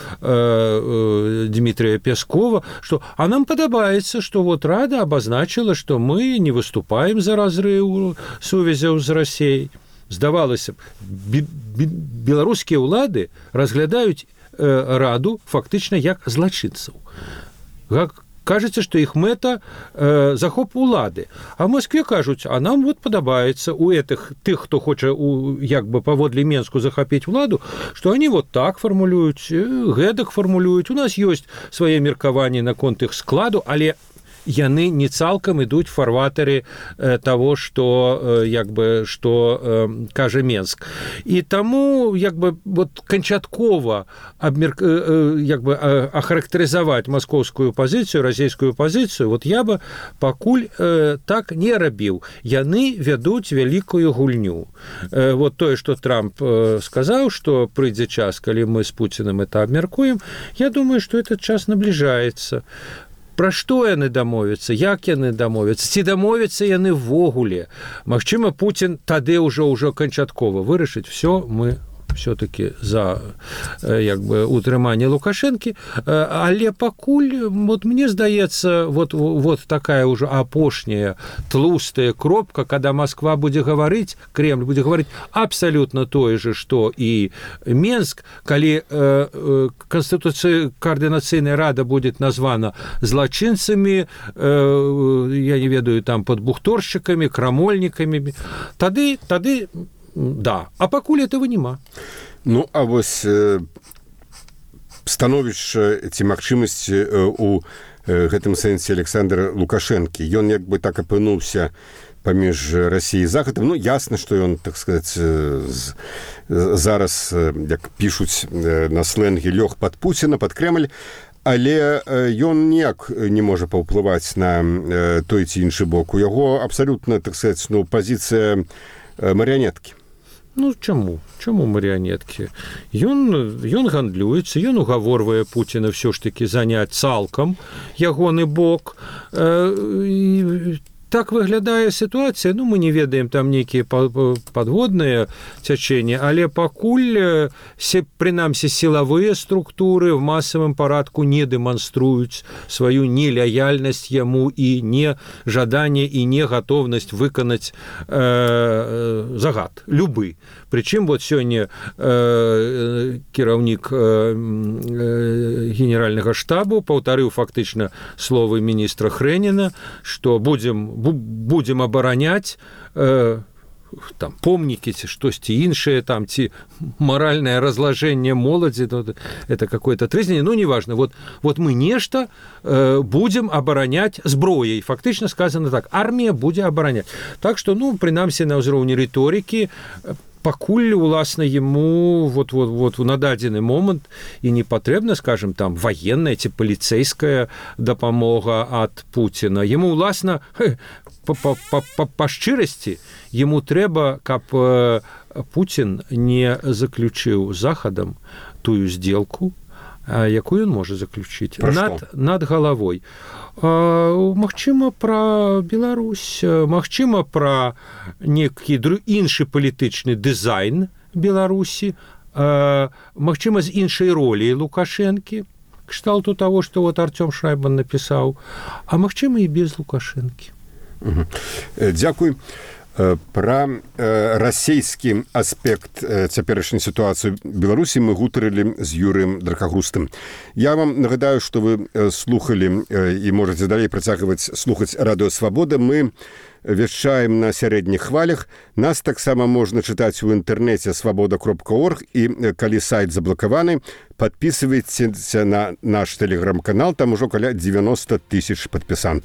Дмитрия Пескова, что а нам падабаецца, что вот Рада обозначила, что мы не выступаем за разрыв сувязяў з Россией. Здавалася б, беларускія ўлады разглядаюць Раду фактычна як злачынцаў. Кажется, что их мэта захоп улады. А в Москве кажуць, а нам вот падабаецца у этих, тых, хто хоча як бы паводле Менску захапіць уладу, что они вот так формулююць, гэтак формулююць. У нас ёсць свае меркаванні наконт іх складу, але яны не цалкам ідуць фарватары того, что, як бы, что кажа Менск. І таму, як бы, вот канчаткова як бы ахарактарызаваць маскоўскую пазіцыю, расійскую пазіцыю, вот я бы пакуль так не рабіў. Яны вядуць вялікую гульню. Вот тое, што Трамп сказаў, што прыйдзе час, калі мы з Пуціным это абмяркуем, я думаю, што этот час набліжаецца. Пра што яны дамовяцца, як яны дамовяцца, ці дамовяцца яны ввогуле. Магчыма, Пуцін тады ўжо канчаткова вырашыць, все, мы все-таки за, як бы, утрыманне Лукашэнкі, але пакуль, вот мне здаецца, вот такая уже апошняя тлустая кропка, когда Москва будзе гаварыць, Кремль будзе гаварыць абсолютно тое же, что и Менск, калі Координацыйная рада будет названа злачынцамі, я не ведаю, там, подбухторщиками, крамольниками, тады да, а пакуль этого няма. Ну, а вось становішча ці магчымасці у гэтым сэнсе Александра Лукашэнкі. Ён як бы так апынуўся паміж Расіяй і Захадам. Ну, ясна, што ён, так сказаць, зараз, як пішуць на слэнге, лёг пад Пуціна, пад Кремль, але ён ніяк не можа паўплываць на той ці іншы бок. У яго абсалютна, так сказаць, ну, пазіцыя марыянеткі. Ну, чаму? Чаму марыянеткі? Ён гандлюецца, ён угаворвае Пуціна ўсё ж такі заняць цалкам ягоны бок. Так выглядае сітуацыя, ну, мы не ведаем там нейкія падводныя цячэнні, але пакуль, прынамсі, сілавыя структуры в масавым парадку не дэманструюць сваю нелаяльнасць яму і не жаданне і не гатоўнасць выканаць загад, любы. Прычым, вот сёння кіраўнік генеральнага штабу паўтарыў фактычна словы міністра Хрэніна, што будем абараняць там помнікі ці штосьці іншае, там, ці маральнае разложение моладзі, это какое-то трызненне, ну, неважно. Вот мы нешта будем абараняць зброяй. Фактычна сказано так, армія будзе абараняць. Так што, ну, прынамсі, на ўзроўні рыторыкі, пакуль, уласна, ему вот на дадзены момант і не патрэбна, скажем, там, военная ці паліцэйская дапамога ад Пуціна. Ему, уласна, па шчырасці, ему трэба, каб Пуцін не заключыў з Захадам тую сделку, якую ён можа заключыць над галавой. Магчыма, пра Беларусь, магчыма, пра некі іншы палітычны дызайн Беларусі, магчыма, з іншай ролі Лукашэнкі, кшталту таго, што вот Артём Шайбан напісаў, а магчыма, і без Лукашэнкі. Дзякуй. Пра расійскі аспект цяперашняй сітуацыі Беларусі мы гутарылі з Юрыем Дракагустым. Я вам нагадаю, што вы слухалі і можаце далей працягваць слухаць Радыё Свабода. Мы вяшчаем на сярэдніх хвалях. Нас таксама можна чытаць у інтэрнэце свабода.орг, і калі сайт заблакаваны, падпісвайцеся на наш тэлеграм-канал, там ужо каля 90 000 падпісантаў.